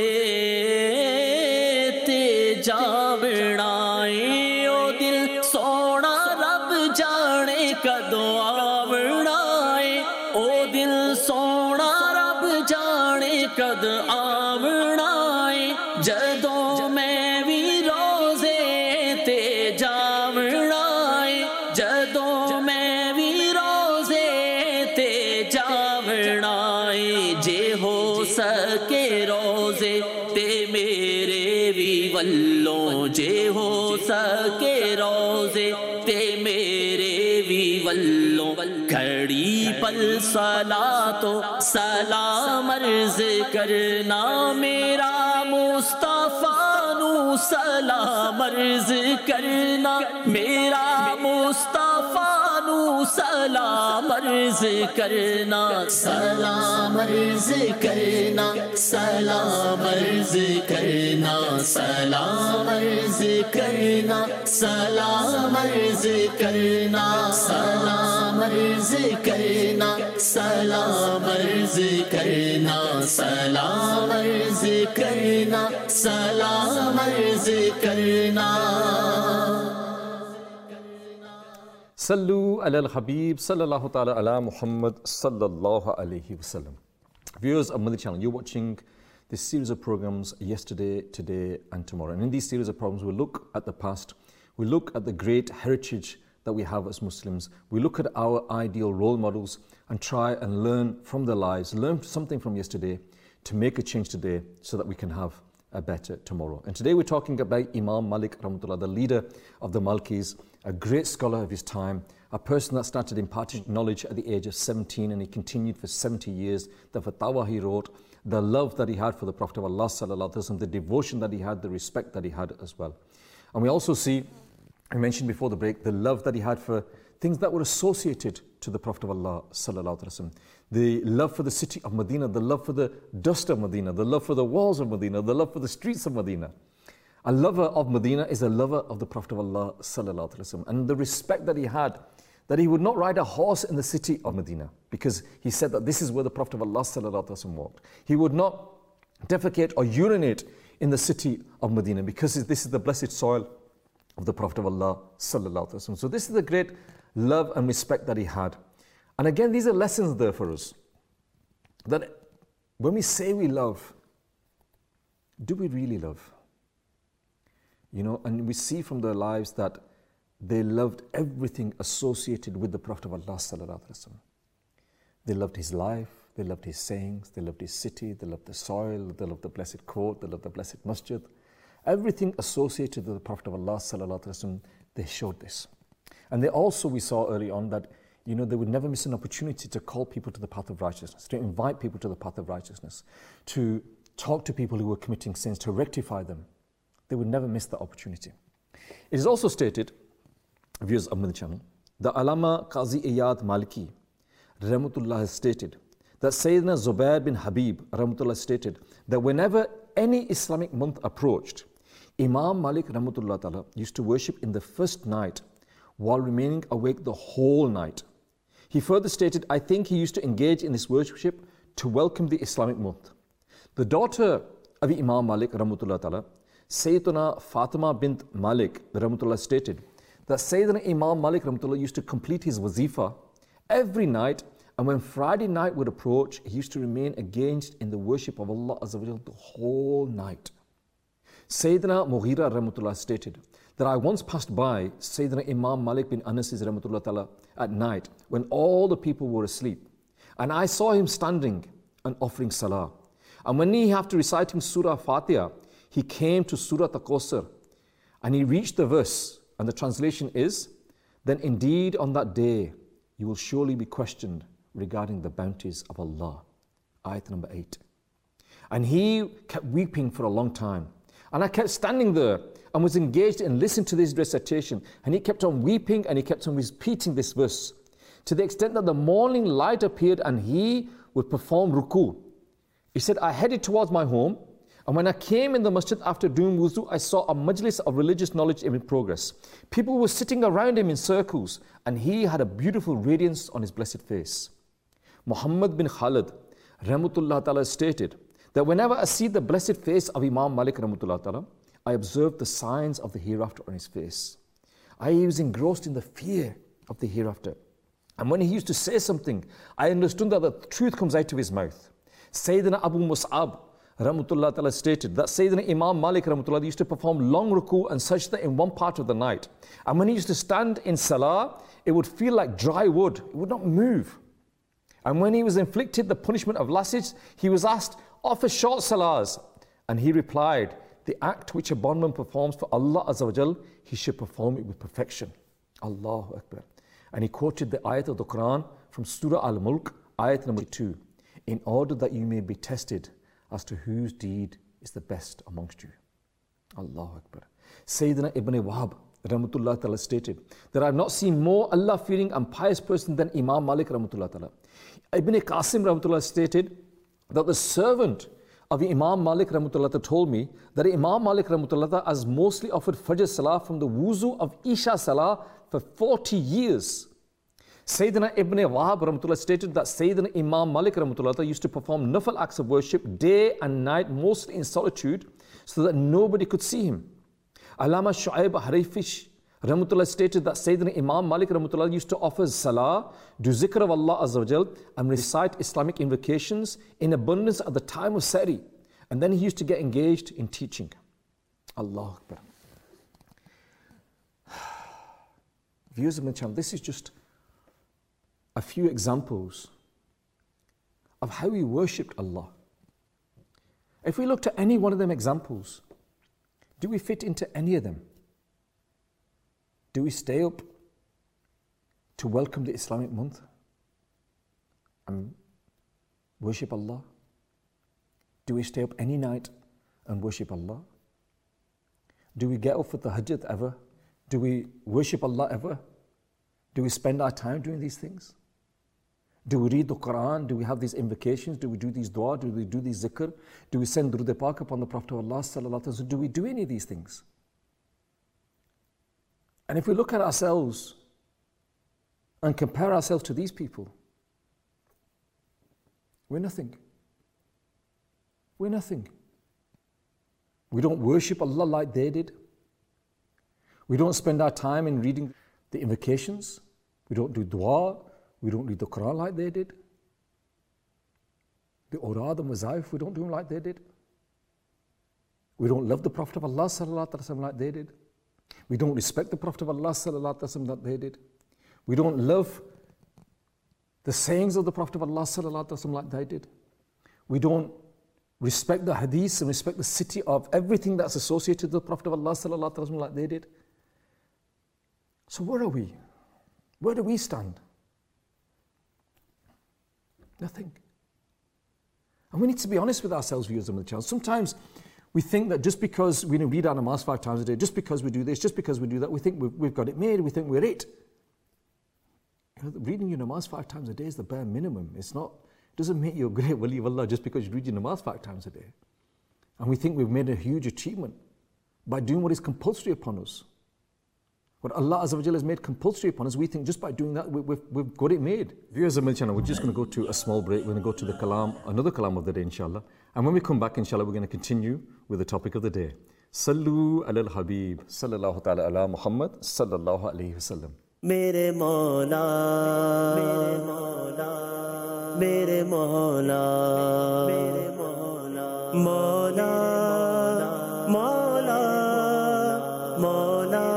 S1: تے جاونا ہے او دل سونا رب جانے کدوں آونا ہے او دل سونا رب جانے کد آونا ہے جدوں میں بھی روزے تے جاونا ہے جدوں میں بھی روزے تے جاونا ہے جے ہو سکے روزے تے میرے بھی ولوں جے ہو سکے روزے تے میرے بھی ولوں گھڑی پل صلاۃ و سلام عرض کرنا میرا مصطفیٰ نو سلام عرض کرنا میرا مصطفیٰ نو سلام عرض کرنا سلام عرض کرنا سلام عرض کرنا سلام عرض کرنا سلام عرض کرنا سلام عرض کرنا سلام عرض کرنا سلام عرض کرنا سلام عرض کرنا
S2: صلو علی الحبیب صلی اللہ تعالی علی محمد صلی اللہ علیہ وسلم. Viewers of Madani Channel, you're watching this series of programs yesterday, today and tomorrow. And in these series of programs, we look at the past, we look at the great heritage that we have as Muslims, we look at our ideal role models and try and learn from their lives, learn something from yesterday to make a change today so that we can have a better tomorrow. And today we're talking about Imam Malik Rahmatullah, the leader of the Malkis, a great scholar of his time, a person that started imparting knowledge at the age of 17 and he continued for 70 years, the fatwa he wrote, the love that he had for the Prophet of Allah sallallahu alaihi wasallam, the devotion that he had, the respect that he had as well. And we also see, I mentioned before the break, the love that he had for things that were associated to the Prophet of Allah sallallahu alaihi wasallam. The love for the city of Medina, the love for the dust of Medina, the love for the walls of Medina, the love for the streets of Medina. A lover of Medina is a lover of the Prophet of Allah sallallahu alaihi wasallam, and the respect that he had, that he would not ride a horse in the city of Medina, because he said that this is where the Prophet of Allah sallallahu alaihi wasallam walked. He would not defecate or urinate in the city of Medina, because this is the blessed soil of the Prophet of Allah sallallahu alaihi wasallam. So this is the great love and respect that he had. And again, these are lessons there for us, that when we say we love, do we really love? You know, and we see from their lives that they loved everything associated with the Prophet of Allah sallallahu alaihi wasallam. They loved his life, they loved his sayings, they loved his city, they loved the soil, they loved the blessed court, they loved the blessed masjid. Everything associated with the Prophet of Allah sallallahu alaihi wasallam, they showed this. And they also, we saw early on that, you know, they would never miss an opportunity to call people to the path of righteousness, to invite people to the path of righteousness, to talk to people who were committing sins, to rectify them. They would never miss the opportunity. It is also stated, viewers of the channel, that Allama Qazi Iyad Maliki Rahmatullah has stated that Sayyidina Zubair bin Habib Rahmatullah stated that whenever any Islamic month approached, Imam Malik Rahmatullah Ta'ala used to worship in the first night while remaining awake the whole night. He further stated, I think he used to engage in this worship to welcome the Islamic month. The daughter of Imam Malik Rahmatullah Ta'ala, Sayyidina Fatima bint Malik Rahmatullah stated that Sayyidina Imam Malik Rahmatullah used to complete his wazifa every night, and when Friday night would approach, he used to remain engaged in the worship of Allah Azza wa Jalla the whole night. Sayyidina Mughira Rahmatullah stated that I once passed by Sayyidina Imam Malik bin Anas Rahmatullah Ta'ala at night when all the people were asleep, and I saw him standing and offering salah. And when he, after reciting Surah Fatiha, he came to Surah Al-Kawthar, and he reached the verse, and the translation is, then indeed on that day you will surely be questioned regarding the bounties of Allah. Ayat number 8. And he kept weeping for a long time. And I kept standing there and was engaged in listening to this recitation. And he kept on weeping and he kept on repeating this verse, to the extent that the morning light appeared and he would perform ruku. He said, I headed towards my home, and when I came in the masjid after doing wuzu, I saw a majlis of religious knowledge in progress. People were sitting around him in circles, and he had a beautiful radiance on his blessed face. Muhammad bin Khalid Rahmatullah Ta'ala stated that whenever I see the blessed face of Imam Malik Rahmatullah Ta'ala, I observe the signs of the hereafter on his face. I was engrossed in the fear of the hereafter. And when he used to say something, I understood that the truth comes out of his mouth. Sayyidina Abu Mus'ab Rahmatullah Ta'ala stated that Sayyidina Imam Malik Rahmatullah used to perform long ruku and sajda in one part of the night. And when he used to stand in salah, it would feel like dry wood. It would not move. And when he was inflicted the punishment of lashes, he was asked, offer short salahs. And he replied, the act which a bondman performs for Allah Azza wa Jal, he should perform it with perfection. Allahu Akbar. And he quoted the ayat of the Quran from Surah Al-Mulk, ayat number 2, in order that you may be tested as to whose deed is the best amongst you. Allahu Akbar. Sayyidina Ibn Wahab Rahmatullah Ta'ala stated that I have not seen more Allah-fearing and pious person than Imam Malik Rahmatullah Ta'ala. Ibn Qasim Rahmatullah stated that the servant of Imam Malik Rahmatullah Ta'ala told me that Imam Malik Rahmatullah Ta'ala has mostly offered Fajr Salah from the wuzu of Isha Salah for 40 years. Sayyidina Ibn Wahab Rahmatullah stated that Sayyidina Imam Malik Rahmatullah used to perform nafal acts of worship day and night, mostly in solitude, so that nobody could see him. Allama Shu'aib Harifish Rahmatullah stated that Sayyidina Imam Malik Rahmatullah used to offer salah, do zikr of Allah Azza wa Jal, and recite Islamic invocations in abundance at the time of Sari. And then he used to get engaged in teaching. Allahu Akbar. Viewers of my channel, this is just a few examples of how we worshipped Allah. If we looked at any one of them examples, do we fit into any of them? Do we stay up to welcome the Islamic month and worship Allah? Do we stay up any night and worship Allah? Do we get up for the tahajjud ever? Do we worship Allah ever? Do we spend our time doing these things? Do we read the Quran? Do we have these invocations? Do we do these dua? Do we do these zikr? Do we send Durud Pak upon the Prophet of Allah sallallahu alaihi wasallam? Do we do any of these things? And if we look at ourselves and compare ourselves to these people, we're nothing. We're nothing. We don't worship Allah like they did. We don't spend our time in reading the invocations. We don't do dua. We don't read the Quran like they did. The awrad and wazaif, we don't do them like they did. We don't love the Prophet of Allah sallallahu alaihi wasallam like they did. We don't respect the Prophet of Allah sallallahu alaihi wasallam like they did. We don't love the sayings of the Prophet of Allah sallallahu alaihi wasallam like they did. We don't respect the hadiths and respect the city of everything that's associated with the Prophet of Allah sallallahu alaihi wasallam like they did. So where are we? Where do we stand? Nothing. And we need to be honest with ourselves, viewers of the channel. Sometimes we think that just because we read our namaz 5 times a day, just because we do this, just because we do that, we think we've got it made, we think we're it. You know, reading your namaz 5 times a day is the bare minimum. It doesn't make you a great wali of Allah just because you read your namaz 5 times a day. And we think we've made a huge achievement by doing what is compulsory upon us. What Allah Azza wa Jalla has made compulsory upon us, we think just by doing that, we've got it made. Viewers of Milk Channel, we're just going to go to a small break. We're going to go to the kalam, another kalam of the day, inshallah. And when we come back, inshallah, we're going to continue with the topic of the day. Sallu ala al-Habib, sallallahu ta'ala ala Muhammad, sallallahu alayhi wa sallam.
S1: Mere Mawla, Mere Mawla, Mere Mawla, Mere Mawla, Mawla, Mawla, Mawla.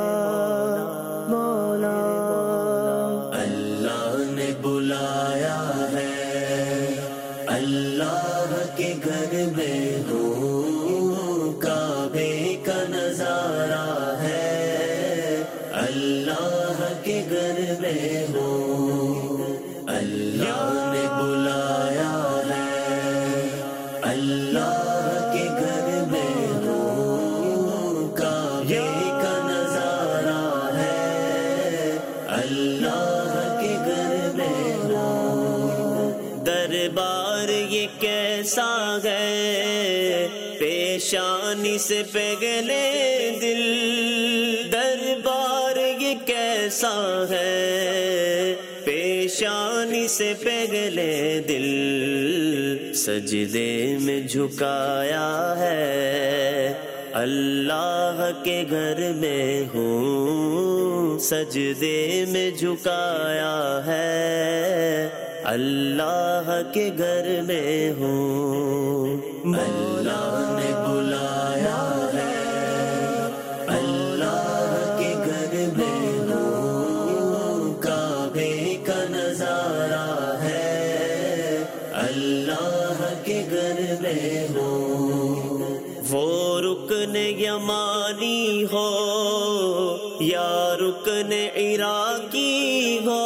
S1: کیسا ہے پیشانی سے پگھلے دل، دربار یہ کیسا ہے پیشانی سے پگھلے دل، سجدے میں جھکایا ہے اللہ کے گھر میں ہوں، سجدے میں جھکایا ہے اللہ کے گھر میں ہوں، اللہ نے بلایا ہے اللہ کے گھر میں ہوں، کعبے کا نظارہ ہے اللہ کے گھر میں ہوں، وہ رکن یمانی ہو یا رکن عراقی ہو،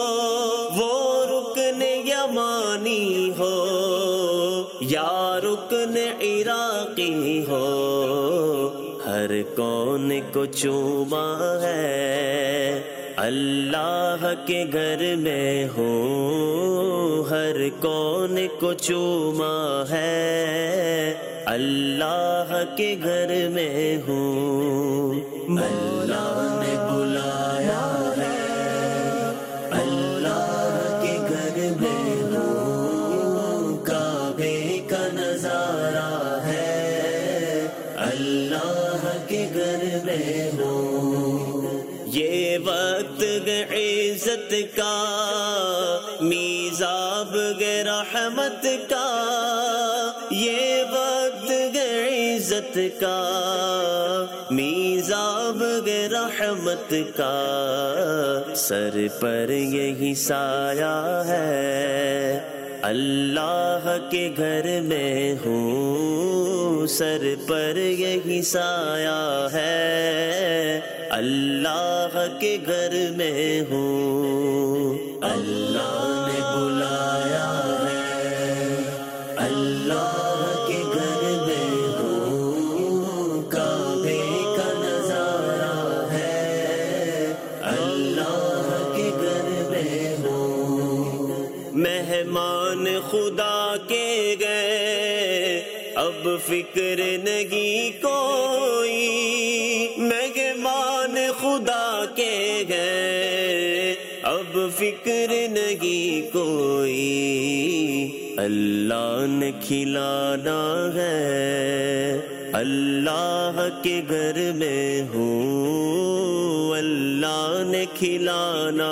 S1: یا رکن عراقی ہو، ہر کون کو چوما ہے اللہ کے گھر میں ہوں، ہر کون کو چوما ہے اللہ کے گھر میں ہوں، اللہ نے بلایا ہے اللہ کے گھر میں ہوں، کعبے کا نظارہ ہے اللہ کے گھر میں ہوں، یہ وقت عزت کا میزاب رحمت کا، یہ وقت عزت کا میزاب رحمت کا، سر پر یہی سایہ ہے اللہ کے گھر میں ہوں، سر پر یہی سایہ ہے اللہ کے گھر میں ہوں، اللہ نے بلایا ہے اللہ کے گھر میں ہوں، کعبے کا نظارہ ہے اللہ کے گھر میں ہوں،
S4: خدا کے گئے اب فکر نہیں کوئی، مہمان خدا کے گئے اب فکر نہیں کوئی، اللہ نے کھلانا ہے اللہ کے گھر میں ہوں، اللہ نے کھلانا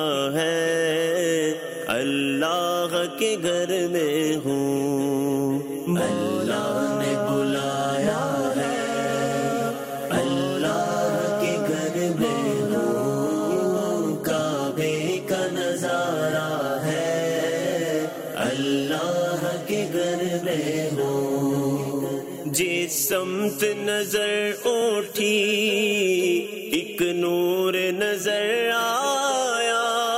S4: ہے اللہ کے گھر میں ہوں، اللہ نے بلایا ہے اللہ کے گھر میں ہوں، کعبے کا نظارہ ہے اللہ کے گھر میں ہوں، جس سمت نظر اٹھی ایک نور نظر آیا،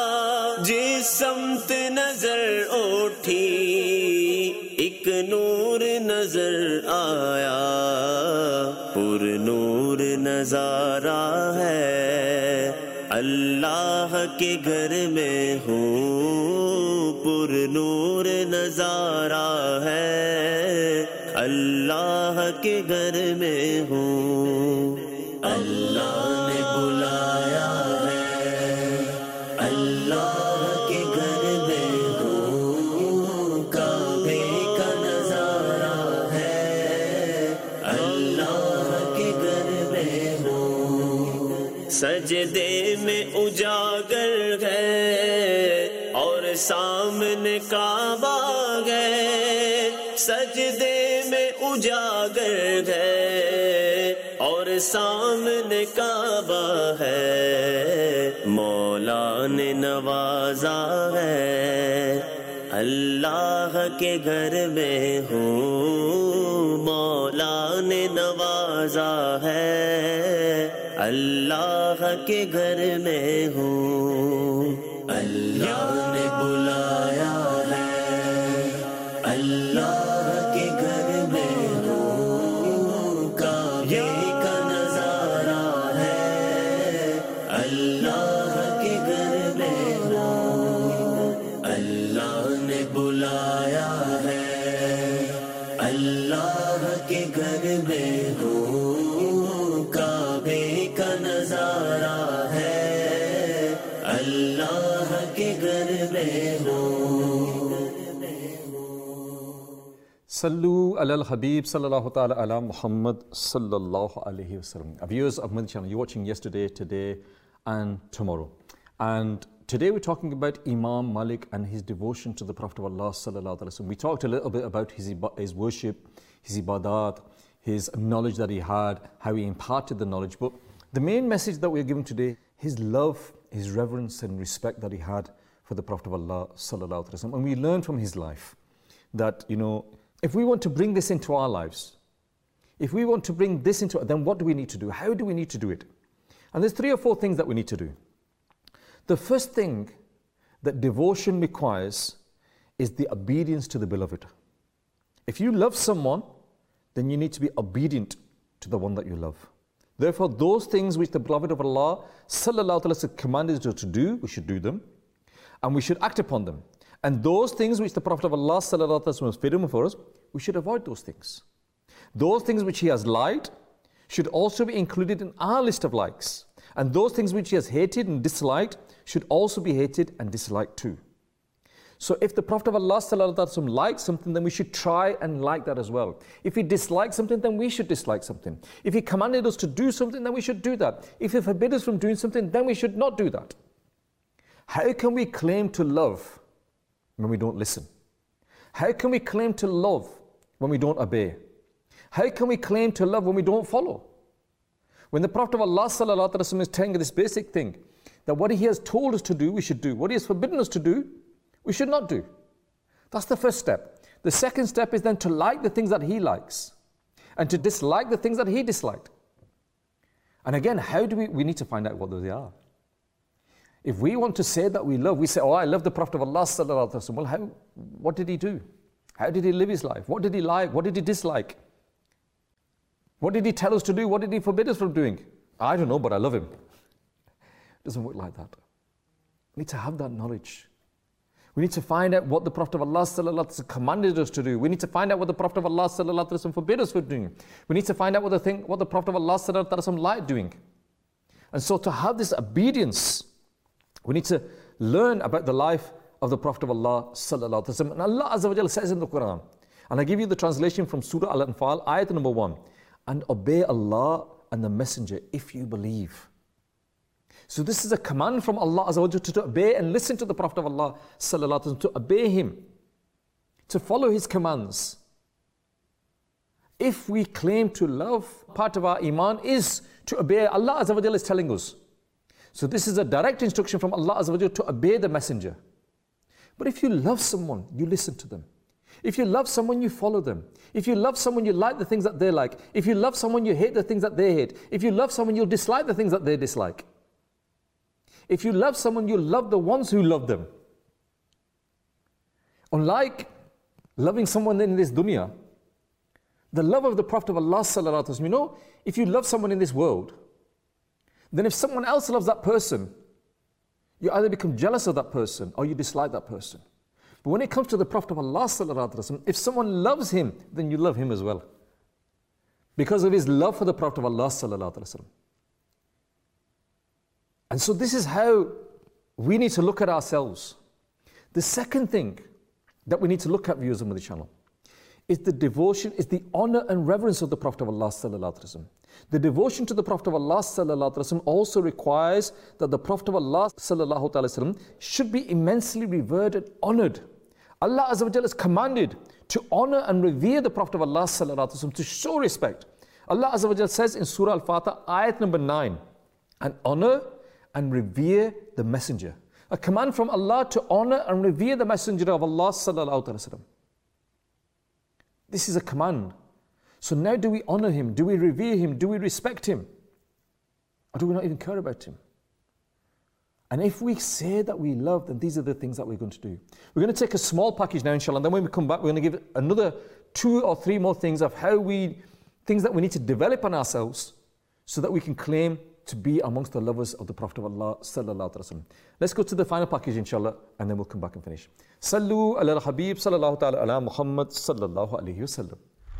S4: جس سمت نظر اٹھی ایک نور نظر آیا، پر نور نظارہ ہے اللہ کے گھر میں ہوں، پر نور نظارہ ہے اللہ کے گھر میں ہوں، اللہ نے بلایا ہے اللہ کے گھر میں ہوں، کعبے کا نظارہ ہے اللہ کے گھر میں ہوں، سجدے میں اجاگر ہے اور سامنے کعبہ ہے، سجدے میں اجاگر ہے اور سامنے کعبہ ہے، مولا نے نوازا ہے اللہ کے گھر میں ہوں، مولا نے نوازا ہے اللہ کے گھر میں ہوں، اللہ نے بلایا ہے اللہ کے گھر میں ہوں، کعبے کا نظارہ ہے اللہ کے گھر میں ہوں، اللہ نے بلایا ہے اللہ کے گھر میں ہوں، کعبے کا نظارہ ہے اللہ کے گھر میں ہوں۔
S2: Sallu ala al-Habib sallallahu ta'ala ala Muhammad sallallahu alayhi wa sallam. Viewers of Madani Channel, you're watching yesterday, today and tomorrow. And today we're talking about Imam Malik and his devotion to the Prophet of Allah sallallahu alayhi wa sallam. We talked a little bit about his worship, his ibadat, his knowledge that he had, how he imparted the knowledge. But the main message that we're giving today, his love, his reverence and respect that he had for the Prophet of Allah sallallahu alayhi wa sallam. And we learn from his life that, if we want to bring this into our lives, if we want to bring this into, then what do we need to do? How do we need to do it? And there's 3 or 4 things that we need to do. The first thing that devotion requires is the obedience to the beloved. If you love someone, then you need to be obedient to the one that you love. Therefore, those things which the beloved of Allah sallallahu alaihi wasallam commanded us to do, we should do them, and we should act upon them. And those things which the Prophet of Allah sallallahu alaihi wasallam has forbidden for us, we should avoid those things. Those things which he has liked should also be included in our list of likes. And those things which he has hated and disliked should also be hated and disliked too. So if the Prophet of Allah sallallahu alaihi wasallam likes something, then we should try and like that as well. If he dislikes something, then we should dislike something. If he commanded us to do something, then we should do that. If he forbid us from doing something, then we should not do that. How can we claim to love when we don't listen? How can we claim to love when we don't obey? How can we claim to love when we don't follow? When the Prophet of Allah sallallahu alaihi wasallam is telling this basic thing, that what he has told us to do, we should do. What he has forbidden us to do, we should not do. That's the first step. The second step is then to like the things that he likes and to dislike the things that he disliked. And again, how do we need to find out what those are. If we want to say that we love, we say, oh, I love the Prophet of Allah sallallahu alaihi wasallam. Well, what did he do? How did he live his life? What did he like? What did he dislike? What did he tell us to do? What did he forbid us from doing? I don't know, but I love him. It doesn't work like that. We need to have that knowledge. We need to find out what the Prophet of Allah sallallahu alaihi wasallam commanded us to do. We need to find out what the Prophet of Allah sallallahu alaihi wasallam forbid us from doing. We need to find out what the Prophet of Allah sallallahu alaihi wasallam liked doing. And so to have this obedience, we need to learn about the life of the Prophet of Allah sallallahu alaihi wasallam. And Allah Azza wa Jalla says in the Quran, and I give you the translation from Surah Al-Anfal, ayat number 1, and obey Allah and the Messenger if you believe. So this is a command from Allah Azza wa Jalla to obey and listen to the Prophet of Allah sallallahu alaihi wasallam, to obey him, to follow his commands. If we claim to love, part of our iman is to obey. Allah Azza wa Jalla is telling us. So this is a direct instruction from Allah Azza wa Jalla to obey the Messenger. But if you love someone, you listen to them. If you love someone, you follow them. If you love someone, you like the things that they like. If you love someone, you hate the things that they hate. If you love someone, you'll dislike the things that they dislike. If you love someone, you love the ones who love them. Unlike loving someone in this dunya, the love of the Prophet of Allah sallallahu alaihi wasallam, you know, if you love someone in this world, then if someone else loves that person, you either become jealous of that person or you dislike that person. But when it comes to the Prophet of Allah sallallahu alaihi wasallam, if someone loves him, then you love him as well, because of his love for the Prophet of Allah sallallahu alaihi wasallam. And so this is how we need to look at ourselves. The second thing that we need to look at, viewers of the channel, is the devotion, is the honor and reverence of the Prophet of Allah sallallahu alaihi wasallam. The devotion to the Prophet of Allah sallallahu alaihi wasallam also requires that the Prophet of Allah sallallahu alaihi wasallam should be immensely revered and honored. Allah Azza wa Jalla has commanded to honor and revere the Prophet of Allah sallallahu alaihi wasallam, to show respect. Allah Azza wa Jalla says in Surah Al-Fatih, ayat number 9, and honor and revere the Messenger. A command from Allah to honor and revere the Messenger of Allah sallallahu alaihi wasallam. This is a command. So now, do we honor him? Do we revere him? Do we respect him? Or do we not even care about him? And if we say that we love, then these are the things that we're going to do. We're going to take a small package now, inshallah, and then when we come back, we're going to give another 2 or 3 more things of things that we need to develop on ourselves so that we can claim to be amongst the lovers of the Prophet of Allah sallallahu alaihi wasallam. Let's go to the final package, inshallah, and then we'll come back and finish. Sallu ala al-Habib sallallahu ta'ala ala Muhammad sallallahu alayhi wasallam.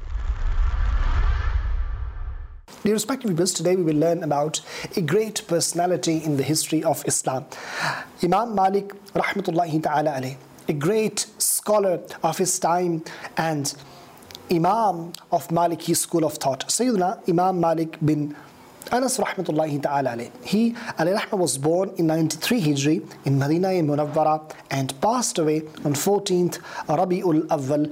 S5: Dear respected viewers, today we will learn about a great personality in the history of Islam. Imam Malik rahmatullahi ta'ala alayh, a great scholar of his time and Imam of Maliki school of thought. Sayyidina Imam Malik bin Anas rahmatullahi ta'ala alayh. He, alayhi rahmah, was born in 93 Hijri in Medina Munawwara and passed away on 14th Rabi'ul Awwal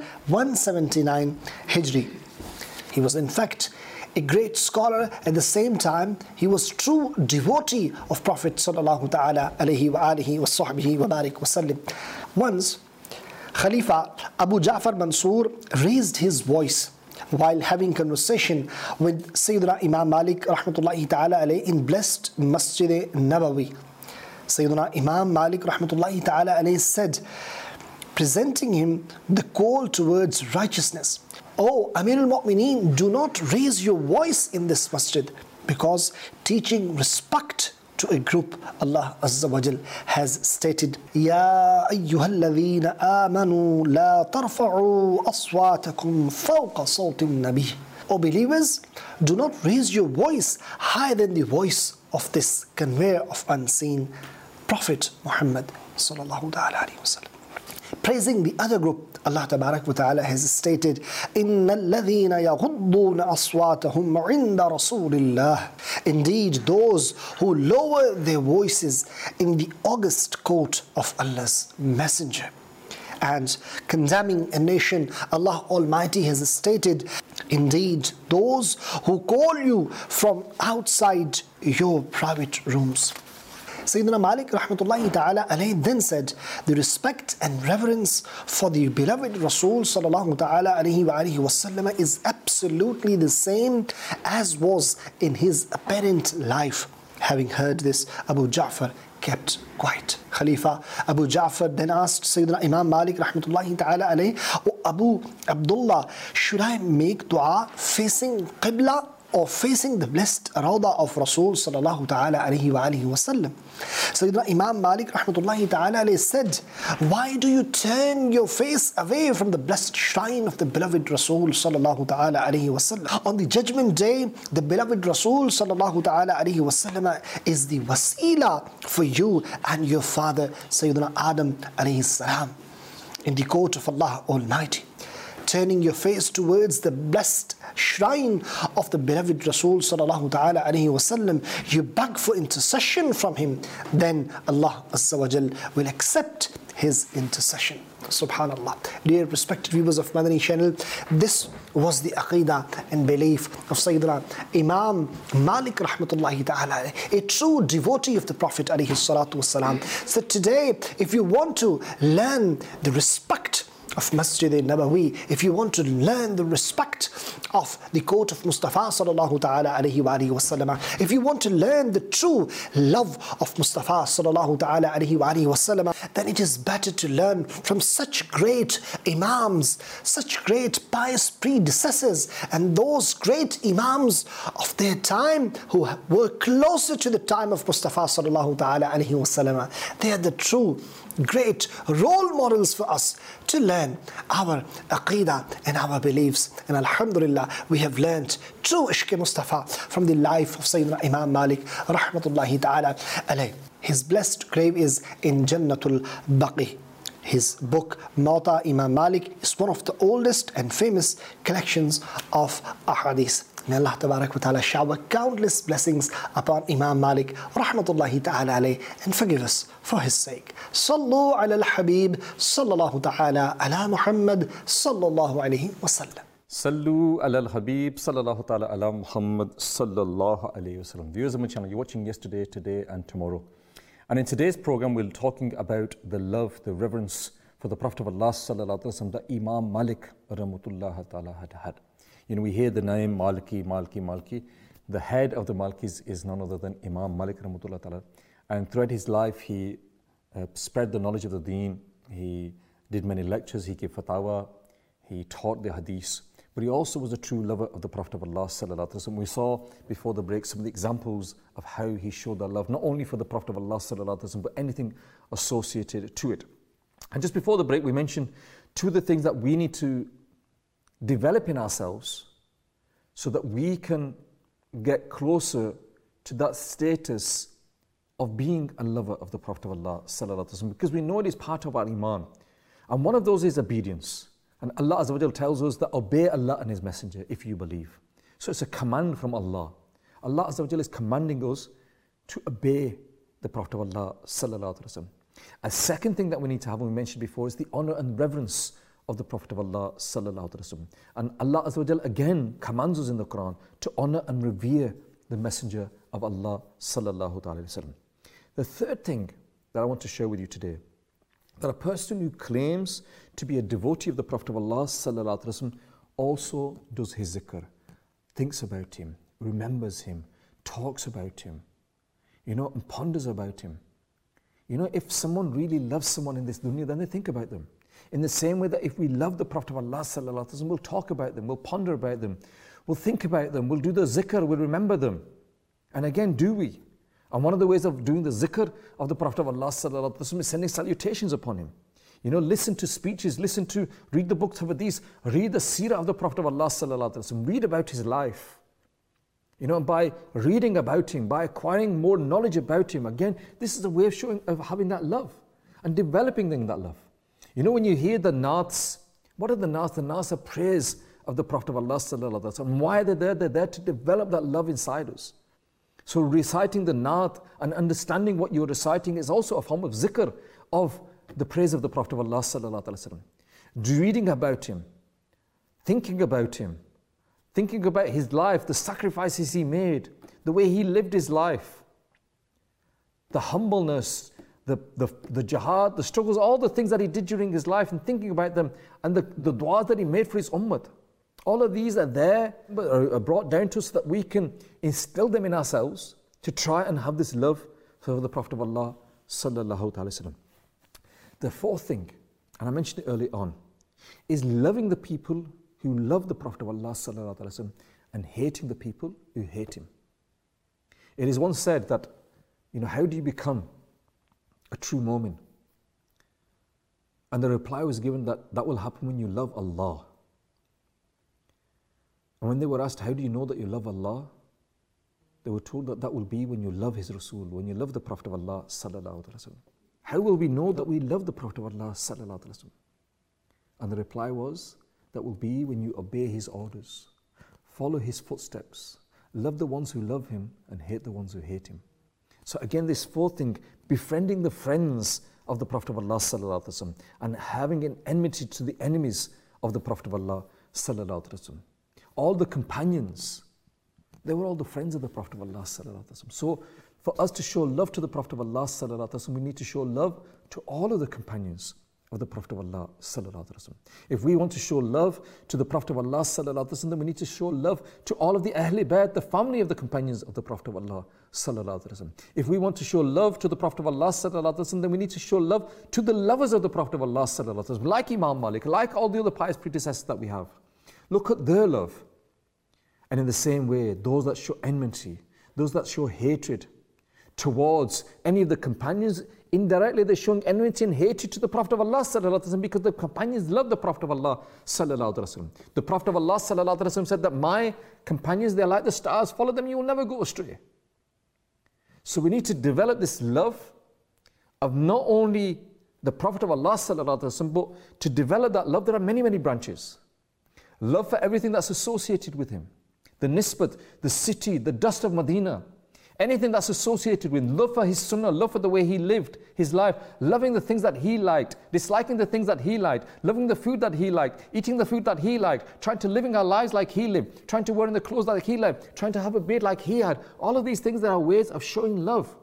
S5: 179 Hijri. He was in fact a great scholar. At the same time, he was true devotee of Prophet sallallahu ta'ala alayhi wa alihi wa sahbihi wa barik wa sallim. Once, Khalifa Abu Ja'far Mansur raised his voice while having conversation with Sayyidina Imam Malik rahmatullahi ta'ala alayhi in blessed Masjid Nabawi. Sayyidina Imam Malik rahmatullahi ta'ala alayhi said, presenting him the call towards righteousness, "Oh Amir al-Mu'mineen, do not raise your voice in this masjid," because teaching respect to a group, Allah Azza wa Jal has stated, "Ya ayyuhalladhina amanu la tarfa'u aswatakum fawqa sawti nabi." O believers, do not raise your voice higher than the voice of this conveyor of unseen Prophet Muhammad sallallahu alaihi wasallam. Praising the other group, Allah Tabarak wa Ta'ala has stated, إِنَّ الَّذِينَ يَغُضُّونَ أَصْوَاتَهُمْ عِنْدَ رَسُولِ اللَّهِ. Indeed, those who lower their voices in the august court of Allah's Messenger. And condemning a nation, Allah Almighty has stated, indeed, those who call you from outside your private rooms. Sayyidina Malik rahmatullahi ta'ala alayhi then said, the respect and reverence for the beloved Rasul sallallahu ta'ala alayhi wa alihi wasallam is absolutely the same as was in his apparent life. Having heard this, Abu Ja'far kept quiet. Khalifa Abu Ja'far then asked Sayyidina Imam Malik rahmatullahi ta'ala alayhi, "O Abu Abdullah, should I make dua facing Qibla or facing the blessed Rawda of Rasul sallallahu ta'ala alayhi wa alihi wa sallam. Sayyidina Imam Malik rahmatullahi ta'ala alayhi said, why do you turn your face away from the blessed shrine of the beloved Rasul sallallahu ta'ala alayhi wa sallam? On the judgment day, the beloved Rasul sallallahu ta'ala alayhi wa sallam is the wasila for you and your father Sayyidina Adam alayhi salam in the court of Allah Almighty. Turning your face towards the blessed shrine of the beloved Rasul sallallahu ta'ala alayhi wa sallam, you beg for intercession from him, then Allah Azza wa Jal will accept his intercession. Subhanallah. Dear respected viewers of Madani channel, this was the aqidah and belief of Sayyidina Imam Malik rahmatullahi ta'ala, a true devotee of the Prophet alayhi salatu wasalam. So today, if you want to learn the respect of Masjid al-Nabawi, if you want to learn the respect of the court of Mustafa sallallahu ta'ala alayhi wa alihi wa sallam, if you want to learn the true love of Mustafa sallallahu ta'ala alayhi wa alihi wa sallam, then it is better to learn from such great imams, such great pious predecessors, and those great imams of their time who were closer to the time of Mustafa sallallahu ta'ala alayhi wa sallam. They are the true great role models for us to learn our aqidah and our beliefs. And alhamdulillah, we have learned true Ishq Mustafa from the life of Sayyidina Imam Malik rahmatullahi ta'ala alayh. His blessed grave is in Jannatul Baqi. His book Muwatta Imam Malik is one of the oldest and famous collections of ahadith. May Allah Tabarak wa Ta'ala shower countless blessings upon Imam Malik rahmatullahi ta'ala alayh and forgive us for his sake. Sallu ala al-Habib sallallahu ta'ala ala Muhammad sallallahu alayhi wa sallam.
S2: Sallu ala al-Habib sallallahu ta'ala ala Muhammad sallallahu alayhi wa sallam. Viewers of my channel, you're watching yesterday, today and tomorrow. And in today's program, we're talking about the love, the reverence for the Prophet of Allah sallallahu alayhi wa sallam that Imam Malik rahmatullah ta'ala had. You know, we hear the name Maliki. The head of the Malikis is none other than Imam Malik rahmatullah ta'ala. And throughout his life, he spread the knowledge of the deen. He did many lectures, he gave fatwa, he taught the hadith. But he also was a true lover of the Prophet of Allah sallallahu alaihi wasallam. We saw before the break some of the examples of how he showed that love, not only for the Prophet of Allah sallallahu alaihi wasallam, but anything associated to it. And just before the break, we mentioned two of the things that we need to develop in ourselves so that we can get closer to that status of being a lover of the Prophet of Allah sallallahu alaihi wasallam, because we know it is part of our iman. And one of those is obedience. And Allah Azza wa Jal tells us that obey Allah and His Messenger if you believe. So it's a command from Allah. Allah Azza wa Jal is commanding us to obey the Prophet of Allah sallallahu alaihi wasallam. A second thing that we need to have, and we mentioned before, is the honor and reverence of the Prophet of Allah sallallahu alaihi wasallam. And Allah Azza wa Jal again commands us in the Quran to honor and revere the Messenger of Allah sallallahu alaihi wasallam. The third thing that I want to share with you today, that a person who claims to be a devotee of the Prophet of Allah sallallahu alaihi wasallam also does his zikr, thinks about him, remembers him, talks about him, and ponders about him. If someone really loves someone in this dunya, then they think about them. In the same way that if we love the Prophet of Allah sallallahu alaihi wasallam, we'll talk about them, we'll ponder about them, we'll think about them, we'll do the zikr, we'll remember them. And again, do we? And one of the ways of doing the zikr of the Prophet of Allah sallallahu alaihi wasallam is sending salutations upon him. Listen to speeches, read the books of hadith, read the seerah of the Prophet of Allah sallallahu alaihi wasallam, read about his life. By reading about him, by acquiring more knowledge about him, again, this is a way of having that love and developing that love. When you hear the naats, what are the naats? The naats are praise of the Prophet of Allah sallallahu alaihi wasallam. Why are they there? They're there to develop that love inside us. So reciting the naat and understanding what you're reciting is also a form of zikr of the praise of the Prophet of Allah sallallahu alaihi wasallam. Reading about him, thinking about his life, the sacrifices he made, the way he lived his life, the humbleness, the jihad, the struggles, all the things that he did during his life, and thinking about them, and the du'as that he made for his ummah. All of these are there, are brought down to us so that we can instill them in ourselves to try and have this love for the Prophet of Allah sallallahu alaihi wasallam. The fourth thing, and I mentioned it early on, is loving the people who love the Prophet of Allah sallallahu alaihi wasallam and hating the people who hate him. It is once said that, how do you become a true mu'min? And the reply was given that will happen when you love Allah. And when they were asked, how do you know that you love Allah? They were told that will be when you love His Rasul, when you love the Prophet of Allah sallallahu alaihi wasallam. How will we know that we love the Prophet of Allah sallallahu alaihi wasallam? And the reply was, that will be when you obey His orders, follow His footsteps, love the ones who love Him and hate the ones who hate Him. So again, this fourth thing, befriending the friends of the Prophet of Allah sallallahu alaihi wasallam and having an enmity to the enemies of the Prophet of Allah sallallahu alaihi wasallam. All the companions, they were all the friends of the Prophet of Allah sallallahu alaihi wasallam. So for us to show love to the Prophet of Allah sallallahu alaihi wasallam, we need to show love to all of the companions of the Prophet of Allah sallallahu alaihi wasallam. If we want to show love to the Prophet of Allah sallallahu alaihi wasallam, then we need to show love to all of the Ahl Bayt, the family of the companions of the Prophet of Allah sallallahu alaihi wasallam. If we want to show love to the Prophet of Allah sallallahu alaihi wasallam, then we need to show love to the lovers of the Prophet of Allah sallallahu alaihi wasallam, like Imam Malik, like all the other pious predecessors that we have. Look at their love. And in the same way, those that show enmity, those that show hatred towards any of the companions, indirectly they're showing enmity and hatred to the Prophet of Allah sallallahu alaihi wasallam, because the companions love the Prophet of Allah sallallahu alaihi wasallam. The Prophet of Allah sallallahu alaihi wasallam said that my companions, they're like the stars, follow them, you will never go astray. So we need to develop this love of not only the Prophet of Allah sallallahu alaihi wasallam, but to develop that love, there are many, many branches. Love for everything that's associated with him. The nisbat, the city, the dust of Medina, anything that's associated with love for his sunnah, love for the way he lived his life, loving the things that he liked, disliking the things that he liked, loving the food that he liked, eating the food that he liked, trying to living our lives like he lived, trying to wear the clothes like he lived, trying to have a beard like he had. All of these things, there are ways of showing love.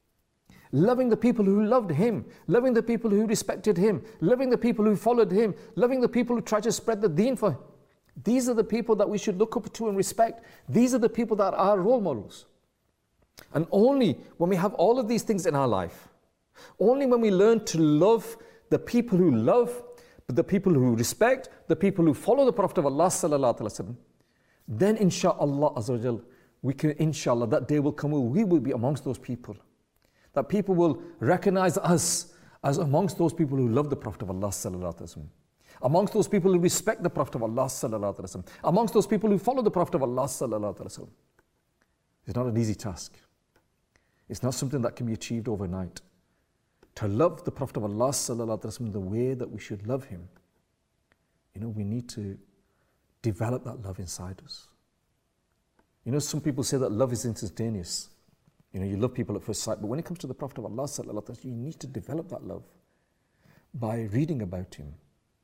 S2: Loving the people who loved him, loving the people who respected him, loving the people who followed him, loving the people who tried to spread the deen for him. These are the people that we should look up to and respect. These are the people that are role models. And only when we have all of these things in our life, only when we learn to love the people who love, but the people who respect, the people who follow the Prophet of Allah sallallahu alaihi wasallam, then insha'Allah azza wa jal, we can, inshallah, that day will come where we will be amongst those people. That people will recognize us as amongst those people who love the Prophet of Allah sallallahu alaihi wasallam, amongst those people who respect the Prophet of Allah sallallahu alaihi wasallam, amongst those people who follow the Prophet of Allah sallallahu alaihi wasallam. It's not an easy task. It's not something that can be achieved overnight. To love the Prophet of Allah sallallahu alaihi wasallam the way that we should love him, we need to develop that love inside us. Some people say that love is instantaneous. You love people at first sight, but when it comes to the Prophet of Allah sallallahu alaihi wasallam, you need to develop that love by reading about him,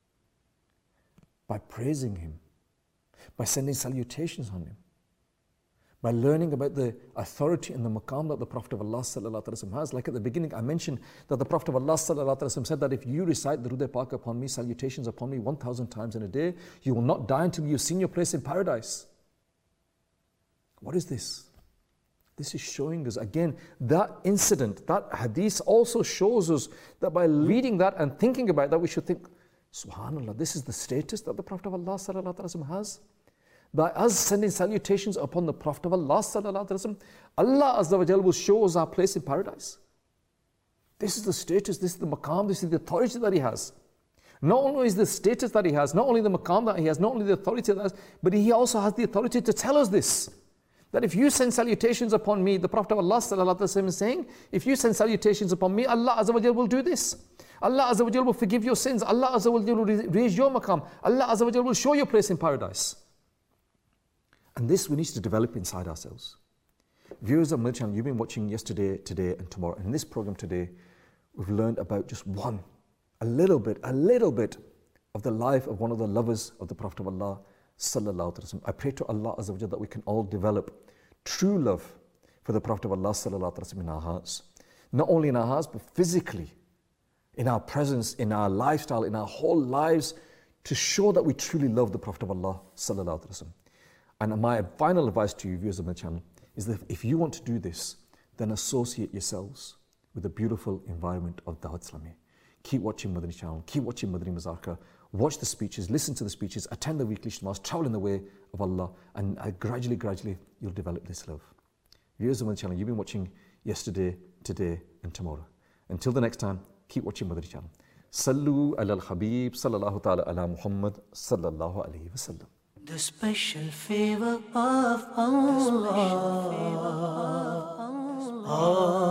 S2: by praising him, by sending salutations on him, by learning about the authority and the maqam that the Prophet of Allah sallallahu alaihi wasallam has. Like at the beginning, I mentioned that the Prophet of Allah sallallahu alaihi wasallam said that if you recite the Durud Pak upon me, salutations upon me 1,000 times in a day, you will not die until you've seen your place in paradise. What is this? This is showing us, again, that incident, that hadith also shows us that by reading that and thinking about that, we should think, subhanAllah, this is the status that the Prophet of Allah sallallahu alaihi wasallam has. By us sending salutations upon the Prophet of Allah sallallahu alaihi wasallam, Allah azza wa jal will show us our place in paradise. This is the status, this is the maqam, this is the authority that he has. Not only is the status that he has, not only the maqam that he has, not only the authority that he has, but he also has the authority to tell us this. That if you send salutations upon me, the Prophet of Allah sallallahu alaihi wasallam is saying, if you send salutations upon me, Allah azza wa jal will do this. Allah azza wa jal will forgive your sins. Allah azza wa jal will raise your maqam. Allah azza wa jal will show your place in paradise. And this we need to develop inside ourselves. Viewers of my channel, you've been watching yesterday, today and tomorrow. And in this program today, we've learned about just a little bit of the life of one of the lovers of the Prophet of Allah sallallahu alaihi wasallam. I pray to Allah azza wa jal that we can all develop true love for the Prophet of Allah sallallahu alaihi wasallam in our hearts. Not only in our hearts, but physically, in our presence, in our lifestyle, in our whole lives, to show that we truly love the Prophet of Allah sallallahu alaihi wasallam. And my final advice to you, viewers of my channel, is that if you want to do this, then associate yourselves with the beautiful environment of Dawat Islami. Keep watching Madani channel, keep watching Madani Mazarka, watch the speeches, listen to the speeches, attend the weekly ijtimas, travel in the way of Allah, and gradually you'll develop this love. Viewers of Madani channel, you've been watching yesterday, today and tomorrow. Until the next time, keep watching Madani channel. Sallu ala al-Habib sallallahu ta'ala ala Muhammad sallallahu alayhi wa sallam.
S1: The special favor of Allah.